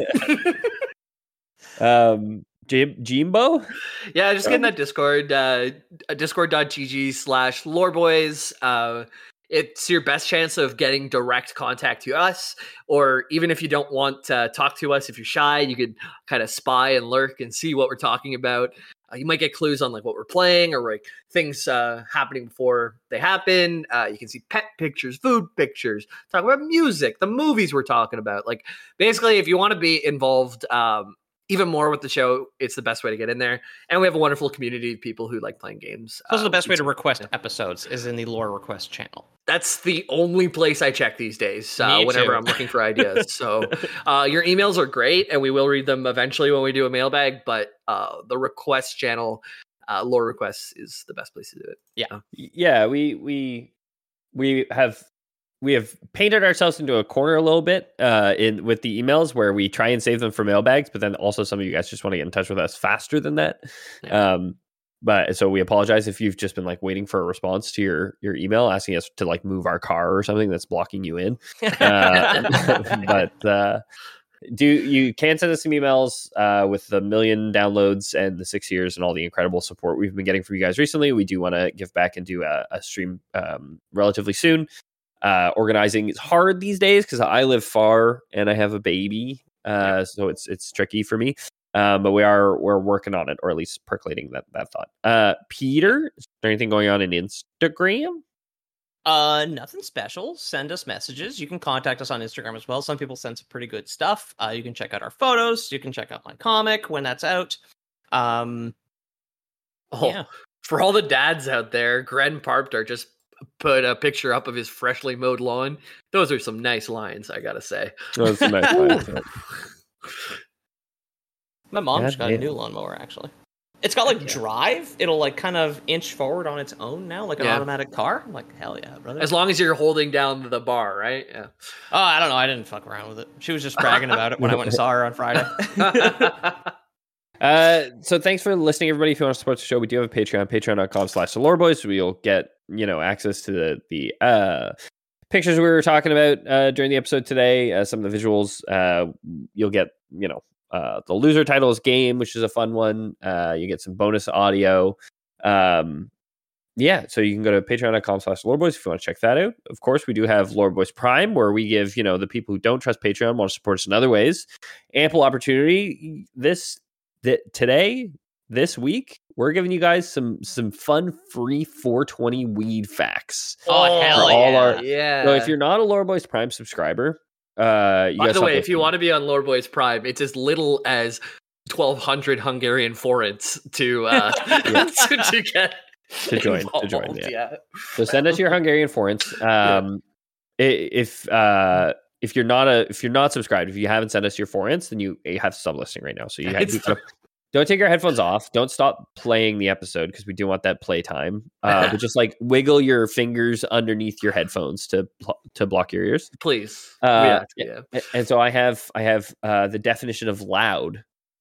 um. Jim, Jimbo? Yeah, just get in that Discord, uh, discord.gg slash loreboys. Uh, it's your best chance of getting direct contact to us, or even if you don't want to talk to us, if you're shy, you could kind of spy and lurk and see what we're talking about. Uh, you might get clues on like what we're playing or like things uh, happening before they happen. Uh, you can see pet pictures, food pictures, talk about music, the movies we're talking about. Like basically, if you want to be involved, um, even more with the show, it's the best way to get in there. And we have a wonderful community of people who like playing games. Also, uh, the best way to request episodes is in the Lore Request channel. That's the only place I check these days uh, whenever I'm looking for ideas. So uh, your emails are great, and we will read them eventually when we do a mailbag. But uh, the request channel, uh, Lore Requests, is the best place to do it. Yeah, yeah. We we we have. We have painted ourselves into a corner a little bit uh, in with the emails where we try and save them for mailbags, but then also some of you guys just want to get in touch with us faster than that. Yeah. Um, but so we apologize if you've just been like waiting for a response to your your email asking us to like move our car or something that's blocking you in. Uh, but uh, do you can send us some emails uh, with the million downloads and the six years and all the incredible support we've been getting from you guys recently. We do want to give back and do a, a stream um, relatively soon. Uh, organizing is hard these days because I live far and I have a baby, uh, so it's it's tricky for me. Um, but we are we're working on it, or at least percolating that that thought. Uh, Peter, is there anything going on in Instagram? Uh, nothing special. Send us messages. You can contact us on Instagram as well. Some people send some pretty good stuff. Uh, you can check out our photos. You can check out my comic when that's out. Um, oh, yeah. For all the dads out there, Gren Parptar just put a picture up of his freshly mowed lawn. Those are some nice lines, I gotta say. Those are nice lines. My mom just got a new lawnmower, actually. It's got like yeah. drive. It'll like kind of inch forward on its own now, like an yeah. automatic car. I'm like, hell yeah, brother. As long as you're holding down the bar, right? Yeah. Oh, I don't know. I didn't fuck around with it. She was just bragging about it when I went and saw her on Friday. uh, so thanks for listening, everybody. If you want to support the show, we do have a Patreon, patreon.com slash the Loreboys. We'll get, you know, access to the, the uh, pictures we were talking about uh, during the episode today. Uh, some of the visuals. Uh, you'll get, you know, Uh, the loser titles game, which is a fun one. Uh, you get some bonus audio. Um, yeah, so you can go to patreon.com slash loreboys if you want to check that out. Of course, we do have Loreboys Prime, where we give, you know, the people who don't trust Patreon, want to support us in other ways, ample opportunity. This th- today, this week, we're giving you guys some some fun, free four twenty weed facts. Oh, hell all yeah. Our, yeah. So if you're not a Loreboys Prime subscriber, Uh, By the way, if you want to be on Loreboys Prime, it's as little as twelve hundred Hungarian forints to uh, to, to get to join. involved. To join, yeah. yeah. So send us your Hungarian forints. Um, yeah. If uh, if you're not a if you're not subscribed, if you haven't sent us your forints, then you, you have to stop listening right now. So you have to. Don't take your headphones off. Don't stop playing the episode because we do want that playtime. Uh, but just like wiggle your fingers underneath your headphones to to block your ears, please. Uh, yeah. And so I have I have uh, the definition of loud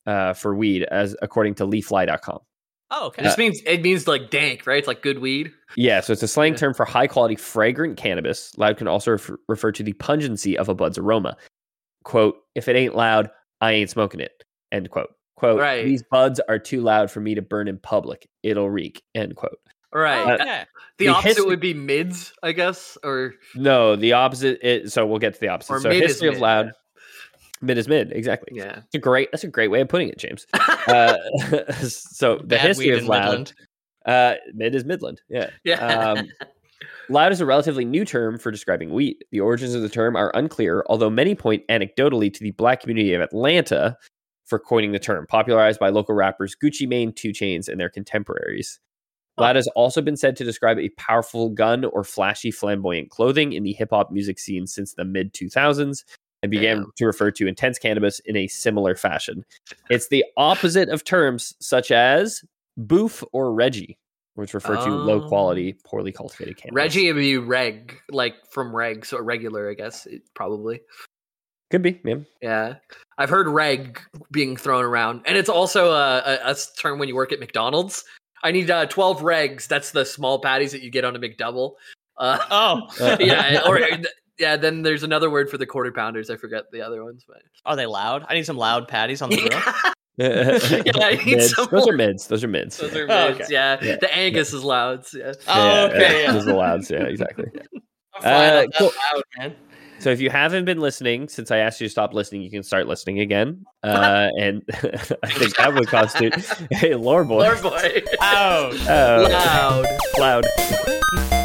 uh, for weed, as according to leafly dot com. Oh, okay. This means it means like dank, right? It's like good weed. Yeah, so it's a slang Yeah. term for high quality fragrant cannabis. Loud can also refer, refer to the pungency of a bud's aroma. Quote, if it ain't loud, I ain't smoking it. End quote. Quote, Right. these buds are too loud for me to burn in public. It'll reek. End quote. Right. Oh, Uh, okay. the, the opposite history- would be mids, I guess, or No, the opposite. Is, so we'll get to the opposite. Or so mid is history of mid, loud. yeah. Mid is mid, exactly. yeah. That's a great. That's a great way of putting it, James. Uh, so the Bad history weed of in loud. Midland. Uh, mid is Midland. Yeah. Yeah. Um, loud is a relatively new term for describing wheat. The origins of the term are unclear, although many point anecdotally to the black community of Atlanta for coining the term, popularized by local rappers Gucci Mane, two Chainz, and their contemporaries. Loud has also been said to describe a powerful gun or flashy, flamboyant clothing in the hip hop music scene since the mid two thousands, and began Damn. to refer to intense cannabis in a similar fashion. It's the opposite of terms such as boof or Reggie, which refer to low quality, poorly cultivated cannabis. Reggie would be reg, like from reg, so regular, I guess, it, probably. Could be, man. Yeah. I've heard reg being thrown around. And it's also a, a, a term when you work at McDonald's. I need uh, twelve regs. That's the small patties that you get on a McDouble. Uh, Oh, yeah. Or yeah, then there's another word for the quarter pounders. I forget the other ones, but are they loud? I need some loud patties on the grill. yeah, I need Mids. some Those more. are mids. Those are mids. Those are Oh, mids, okay. yeah. Yeah. The Angus is louds, yeah. Oh, okay. Yeah. Those are the louds. Yeah, exactly. I'm fine Uh, with that cool. loud, man. So if you haven't been listening, since I asked you to stop listening, you can start listening again. Uh, and I think that would constitute a lore boy. Lord boy. Oh, Uh, Loud. loud.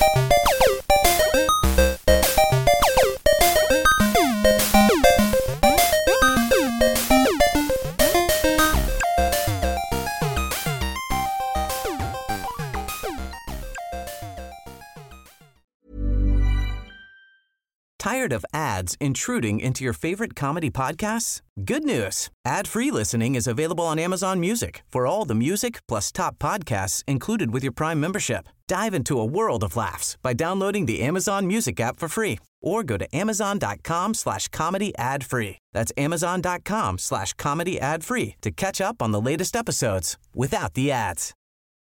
Tired of ads intruding into your favorite comedy podcasts? Good news. Ad-free listening is available on Amazon Music for all the music plus top podcasts included with your Prime membership. Dive into a world of laughs by downloading the Amazon Music app for free or go to amazon.com slash comedy ad free. That's amazon.com slash comedy ad free to catch up on the latest episodes without the ads.